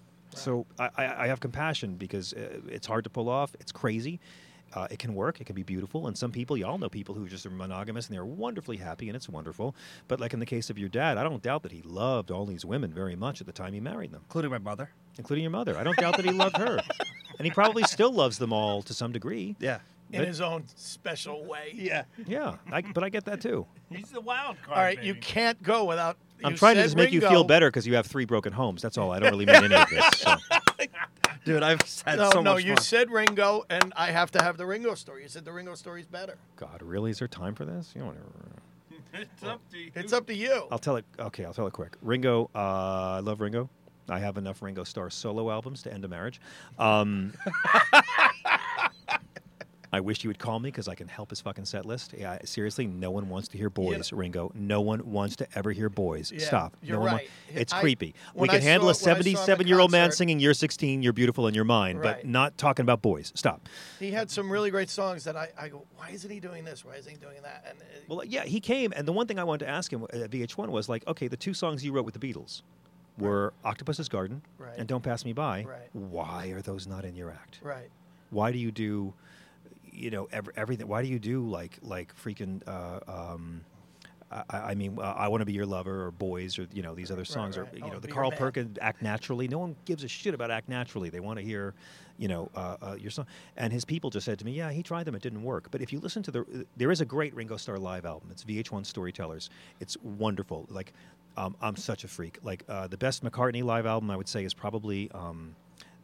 [SPEAKER 8] So I, I I have compassion because uh, it's hard to pull off. It's crazy. Uh, it can work. It can be beautiful. And some people, y'all know people who just are monogamous and they're wonderfully happy and it's wonderful. But like in the case of your dad, I don't doubt that he loved all these women very much at the time he married them,
[SPEAKER 9] Including my mother.
[SPEAKER 8] including your mother. I don't doubt that he loved her. And he probably still loves them all to some degree.
[SPEAKER 9] Yeah.
[SPEAKER 1] In
[SPEAKER 8] But-
[SPEAKER 1] his own special way.
[SPEAKER 9] Yeah.
[SPEAKER 8] Yeah, I, but I get that too.
[SPEAKER 3] He's the wild card.
[SPEAKER 1] All right, you
[SPEAKER 3] baby.
[SPEAKER 1] can't go without.
[SPEAKER 8] I'm
[SPEAKER 1] you
[SPEAKER 8] trying to
[SPEAKER 1] said
[SPEAKER 8] just make you
[SPEAKER 1] Ringo.
[SPEAKER 8] feel better because you have three broken homes. That's all. I don't really mean any of this. So.
[SPEAKER 9] Dude, I've had
[SPEAKER 1] No,
[SPEAKER 9] so
[SPEAKER 1] no,
[SPEAKER 9] much
[SPEAKER 1] you
[SPEAKER 9] fun.
[SPEAKER 1] said Ringo, and I have to have the Ringo story. You said the Ringo story's better.
[SPEAKER 8] God, really? Is there time for this? You don't.
[SPEAKER 3] It's up to you.
[SPEAKER 1] It's up to you.
[SPEAKER 8] I'll tell it. Okay, I'll tell it quick. Ringo, uh, I love Ringo. I have enough Ringo Starr solo albums to end a marriage. Um, I wish you would call me because I can help his fucking set list. Yeah, seriously, no one wants to hear boys, Ringo. No one wants to ever hear boys.
[SPEAKER 1] Yeah,
[SPEAKER 8] Stop.
[SPEAKER 1] you're
[SPEAKER 8] no one wa-
[SPEAKER 1] right.
[SPEAKER 8] It's
[SPEAKER 1] I-
[SPEAKER 8] creepy. We
[SPEAKER 1] when
[SPEAKER 8] can
[SPEAKER 1] I
[SPEAKER 8] handle
[SPEAKER 1] saw-
[SPEAKER 8] a
[SPEAKER 1] when I saw him at
[SPEAKER 8] seventy-seven-year-old man
[SPEAKER 1] concert-
[SPEAKER 8] singing "You're sixteen, You're Beautiful and You're Mine,"
[SPEAKER 1] Right.
[SPEAKER 8] but not talking about boys. Stop.
[SPEAKER 1] He had some really great songs that I, I go, why isn't he doing this? Why isn't he doing that? And uh,
[SPEAKER 8] Well, yeah, he came, and the one thing I wanted to ask him at V H one was like, okay, the two songs you wrote with the Beatles were "Octopus's Garden"
[SPEAKER 1] Right.
[SPEAKER 8] and "Don't Pass Me By."
[SPEAKER 1] Right.
[SPEAKER 8] Why are those not in your act?
[SPEAKER 1] right.
[SPEAKER 8] Why do you do, you know, every, everything? Why do you do like like freaking? Uh, um, I, I mean, uh, I want to be your lover, or boys, or you know, these other songs,
[SPEAKER 1] right.
[SPEAKER 8] or
[SPEAKER 1] I
[SPEAKER 8] you
[SPEAKER 1] Wanna
[SPEAKER 8] know, the
[SPEAKER 1] Be Your
[SPEAKER 8] Carl
[SPEAKER 1] Man.
[SPEAKER 8] Perkins "Act Naturally." No one gives a shit about "Act Naturally." They want to hear, you know, uh, uh, your song. And his people just said to me, "Yeah, he tried them, it didn't work." But if you listen to the, there is a great Ringo Starr live album. It's V H one Storytellers. It's wonderful. Like, um, I'm such a freak. Like uh, the best McCartney live album, I would say, is probably. Um,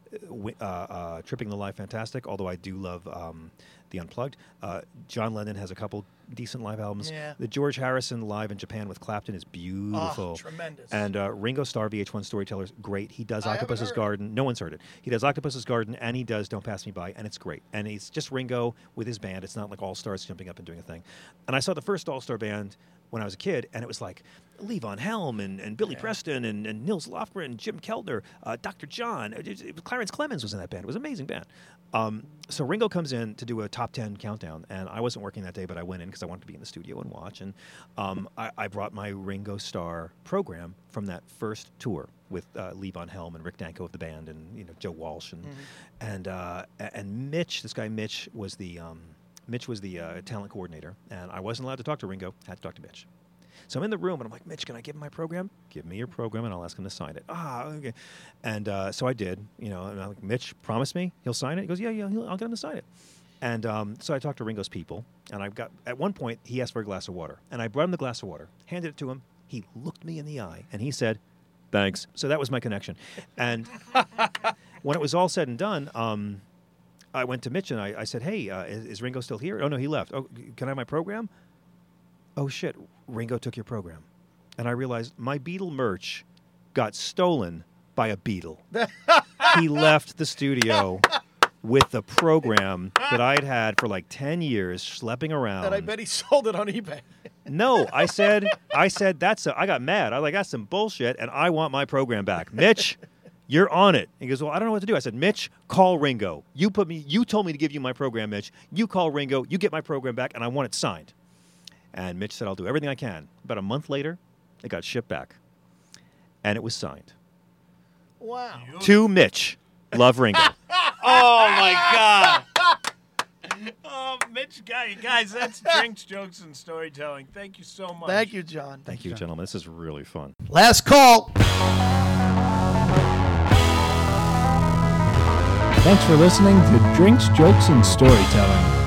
[SPEAKER 8] wi- uh, uh, Tripping the Live, fantastic. Although I do love um, the Unplugged. Uh, John Lennon has a couple decent live albums.
[SPEAKER 1] Yeah.
[SPEAKER 8] The George Harrison live in Japan with Clapton is beautiful.
[SPEAKER 1] Oh, tremendous.
[SPEAKER 8] And uh, Ringo Starr, V H one Storytellers, great. He does
[SPEAKER 1] I haven't
[SPEAKER 8] Octopus's
[SPEAKER 1] heard.
[SPEAKER 8] Garden. No one's heard it. He does Octopus's Garden, and he does Don't Pass Me By, and it's great. And it's just Ringo with his band. It's not like All Stars jumping up and doing a thing. And I saw the first All Star band when I was a kid, and it was like Levon Helm and, and Billy
[SPEAKER 1] Yeah.
[SPEAKER 8] Preston and, and Nils Lofgren, Jim Keltner, uh, Doctor John. It, it, it- Clarence Clemens was in that band. It was an amazing band. Um, so Ringo comes in to do a top ten countdown, and I wasn't working that day, but I went in because I wanted to be in the studio and watch. And um, I, I brought my Ringo Starr program from that first tour with uh, Levon Helm and Rick Danko of the band, and you know Joe Walsh and and uh, a- and Mitch. This guy Mitch was the um, Mitch was the uh, talent coordinator, and I wasn't allowed to talk to Ringo. Had to talk to Mitch. So I'm in the room, and I'm like, Mitch, can I give him my program? Give me your program, and I'll ask him to sign it. Ah, okay. And uh, so I did. You know, and I'm like, Mitch, promise me he'll sign it. He goes, yeah, yeah, he'll, I'll get him to sign it. And um, so I talked to Ringo's people, and I got at one point he asked for a glass of water, and I brought him the glass of water, handed it to him. He looked me in the eye, and he said, "Thanks." So that was my connection. And when it was all said and done, um, I went to Mitch and I, I said, "Hey, uh, is, is Ringo still here?" "Oh no, he left." "Oh, can I have my program?" "Oh shit, Ringo took your program." And I realized my Beatle merch got stolen by a Beatle. He left the studio with the program that I'd had for like ten years, schlepping around.
[SPEAKER 1] And I bet he sold it on eBay.
[SPEAKER 8] No, I said, I said that's a, I got mad. I was like, that's some bullshit, and I want my program back. Mitch, you're on it. He goes, well, I don't know what to do. I said, Mitch, call Ringo. You put me. You told me to give you my program, Mitch. You call Ringo. You get my program back, and I want it signed. And Mitch said, I'll do everything I can. About a month later, it got shipped back, and it was signed.
[SPEAKER 1] Wow.
[SPEAKER 8] To Mitch, love Ringo.
[SPEAKER 3] Oh my God! Oh, Mitch, guy, guys, that's drinks, jokes, and storytelling. Thank you so much.
[SPEAKER 1] Thank you, John.
[SPEAKER 8] Thank you, gentlemen. This is really fun.
[SPEAKER 1] Last call.
[SPEAKER 10] Thanks for listening to Drinks, Jokes, and Storytelling.